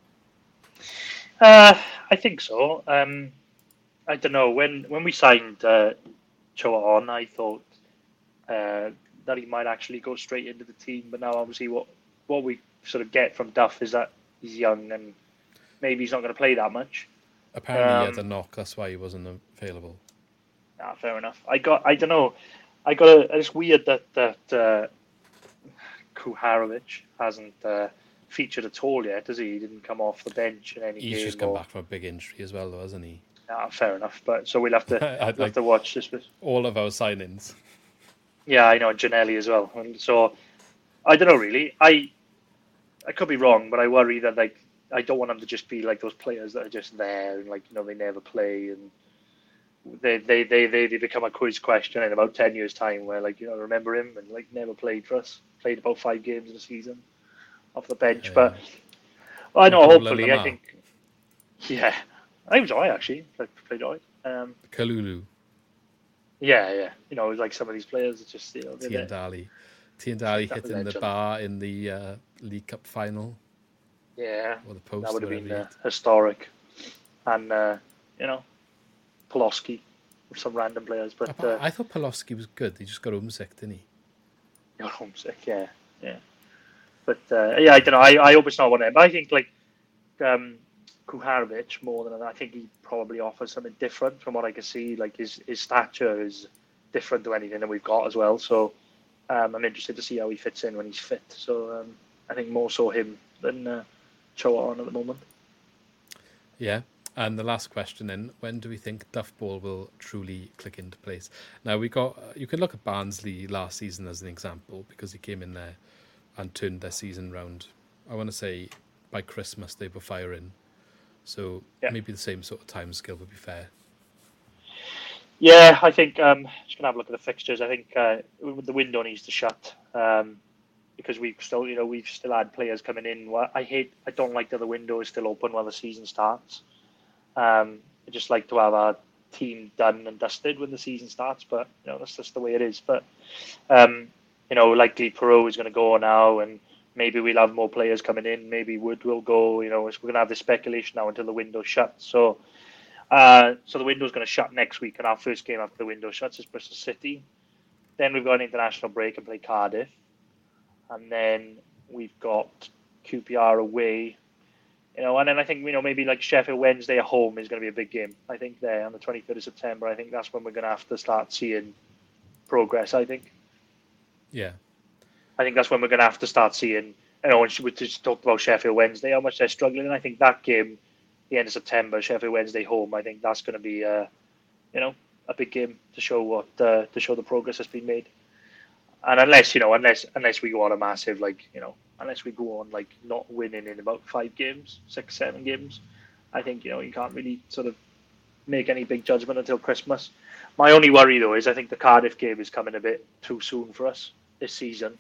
Uh, I think so. Um, I don't know. When when we signed uh, Choa On, I thought uh, that he might actually go straight into the team. But now, obviously, what what we sort of get from Duff is that he's young and maybe he's not going to play that much. Apparently, he Um, had a knock. That's why he wasn't available. Ah, fair enough. I got. I don't know. I got. A, it's weird that that uh, Kuharovic hasn't uh, featured at all yet, has he? He didn't come off the bench in any He's game. just come or- back from a big injury as well, though, hasn't he? Ah, fair enough. But so we'll have to I'd we'll like- have to watch this. Bit. All of our signings. Yeah, I know, and Ginelli as well. And so I don't know really. I I could be wrong, but I worry that like I don't want them to just be like those players that are just there and like you know they never play and they they they they, they become a quiz question in about ten years time where like you know remember him and like never played for us, played about five games in a season off the bench. Yeah. But well, I know Like Roland hopefully I Lamar. think Yeah, I was alright actually. I played alright. Um, Kalulu. Yeah, yeah. You know, like some of these players are just, you know, they're there. Tiendali. Tiendali That was hitting the legend. bar in the uh, League Cup final. Yeah, Or the post, that would have whatever been he uh, historic. And, uh, you know, Poloski with some random players. But I, uh, I thought Poloski was good. He just got homesick, didn't he? you're homesick, yeah, yeah. But, uh, yeah, I don't know. I, I hope it's not one of them. But I think, like, um, Kuharovic, more than I think he probably offers something different from what I can see. Like, his, his stature is different to anything that we've got as well. So um, I'm interested to see how he fits in when he's fit. So um, I think more so him than uh, Choa on at the moment. Yeah. And the last question then, when do we think Duff Ball will truly click into place? Now, we got, you can look at Barnsley last season as an example because he came in there and turned their season round. I want to say by Christmas they were firing. So yeah. maybe the same sort of time scale would be fair. Yeah, I think, um, just going to have a look at the fixtures. I think uh, the window needs to shut um, because we've still, you know, we've still had players coming in. I hate, I don't like that the window is still open while the season starts. Um, I just like to have our team done and dusted when the season starts, but you know that's just the way it is. But um, you know, likely Perot is going to go now, and maybe we'll have more players coming in. Maybe Wood will go. You know, we're going to have this speculation now until the window shuts. So, uh, so the window's going to shut next week, and our first game after the window shuts is Bristol City. Then we've got an international break and play Cardiff, and then we've got Q P R away. You know, and then I think, you know, maybe like Sheffield Wednesday at home is going to be a big game. I think there on the twenty-third of September, I think that's when we're going to have to start seeing progress, I think. Yeah. I think that's when we're going to have to start seeing, you know, we just talked about Sheffield Wednesday, how much they're struggling. And I think that game, the end of September, Sheffield Wednesday home, I think that's going to be, uh, you know, a big game to show what, uh, to show the progress that's been made. And unless, you know, unless unless we go on a massive, like, you know, unless we go on, like, not winning in about five games, six, seven games, I think, you know, you can't really sort of make any big judgment until Christmas. My only worry, though, is I think the Cardiff game is coming a bit too soon for us this season.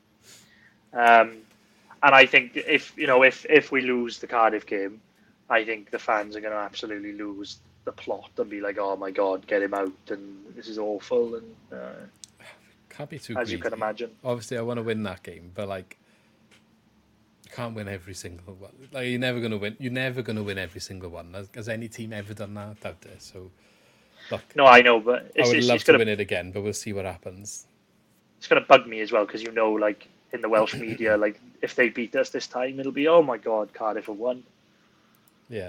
Um, and I think if, you know, if, if we lose the Cardiff game, I think the fans are going to absolutely lose the plot and be like, oh, my God, get him out, and this is awful, and... Uh, Can't be too as greedy. you can imagine. Obviously, I want to win that game, but like, you can't win every single one. Like, you're never going to win. You're never going to win every single one. Has, has any team ever done that? I doubt it. So, look. No, I know, but it's, I would it's, love it's to gonna, win it again, but we'll see what happens. It's going to bug me as well because, you know, like in the Welsh media, like if they beat us this time, it'll be, oh my God, Cardiff have won. Yeah,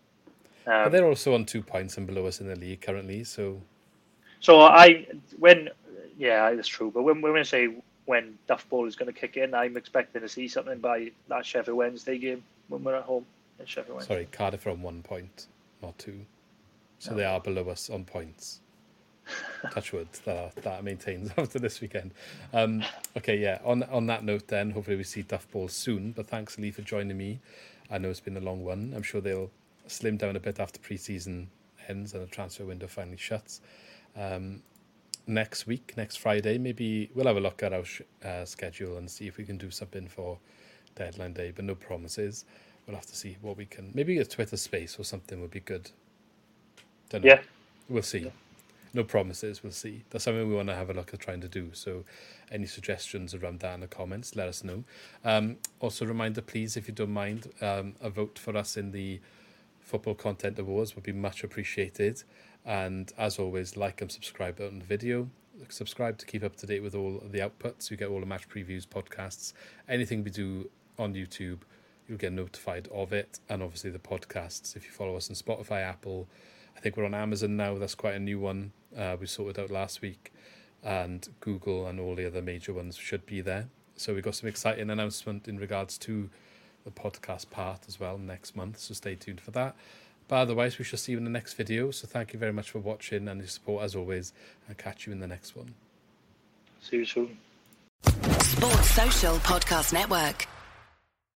um, but they're also on two points and below us in the league currently. So, so I when. Yeah, that's true. But when we're going to say when Duff Ball is going to kick in, I'm expecting to see something by that Sheffield Wednesday game when we're at home in Sheffield Wednesday. Sorry, Cardiff are on one point, not two. So no. They are below us on points. Touch wood, that, that maintains after this weekend. Um, okay, yeah, on on that note then, hopefully we see Duff Ball soon. But thanks, Lee, for joining me. I know it's been a long one. I'm sure they'll slim down a bit after pre-season ends and the transfer window finally shuts. Um, next week, next Friday, maybe we'll have a look at our sh- uh, schedule and see if we can do something for deadline day, but no promises. We'll have to see what we can. Maybe a Twitter space or something would be good. Don't know. Yeah. We'll see. Yeah. No promises, we'll see. That's something we want to have a look at trying to do. So any suggestions around that in the comments, let us know. Um, also, reminder, please, if you don't mind, um, a vote for us in the Football Content Awards would be much appreciated. And as always, like and subscribe on the video. Subscribe to keep up to date with all the outputs. You get all the match previews, podcasts, anything we do on YouTube, you'll get notified of it. And obviously the podcasts, if you follow us on Spotify, Apple, I think we're on Amazon now. That's quite a new one. Uh, we sorted out last week. And Google and all the other major ones should be there. So we've got some exciting announcement in regards to the podcast part as well next month. So stay tuned for that. But otherwise, we shall see you in the next video. So thank you very much for watching and your support as always. And catch you in the next one. See you soon. Sports Social Podcast Network.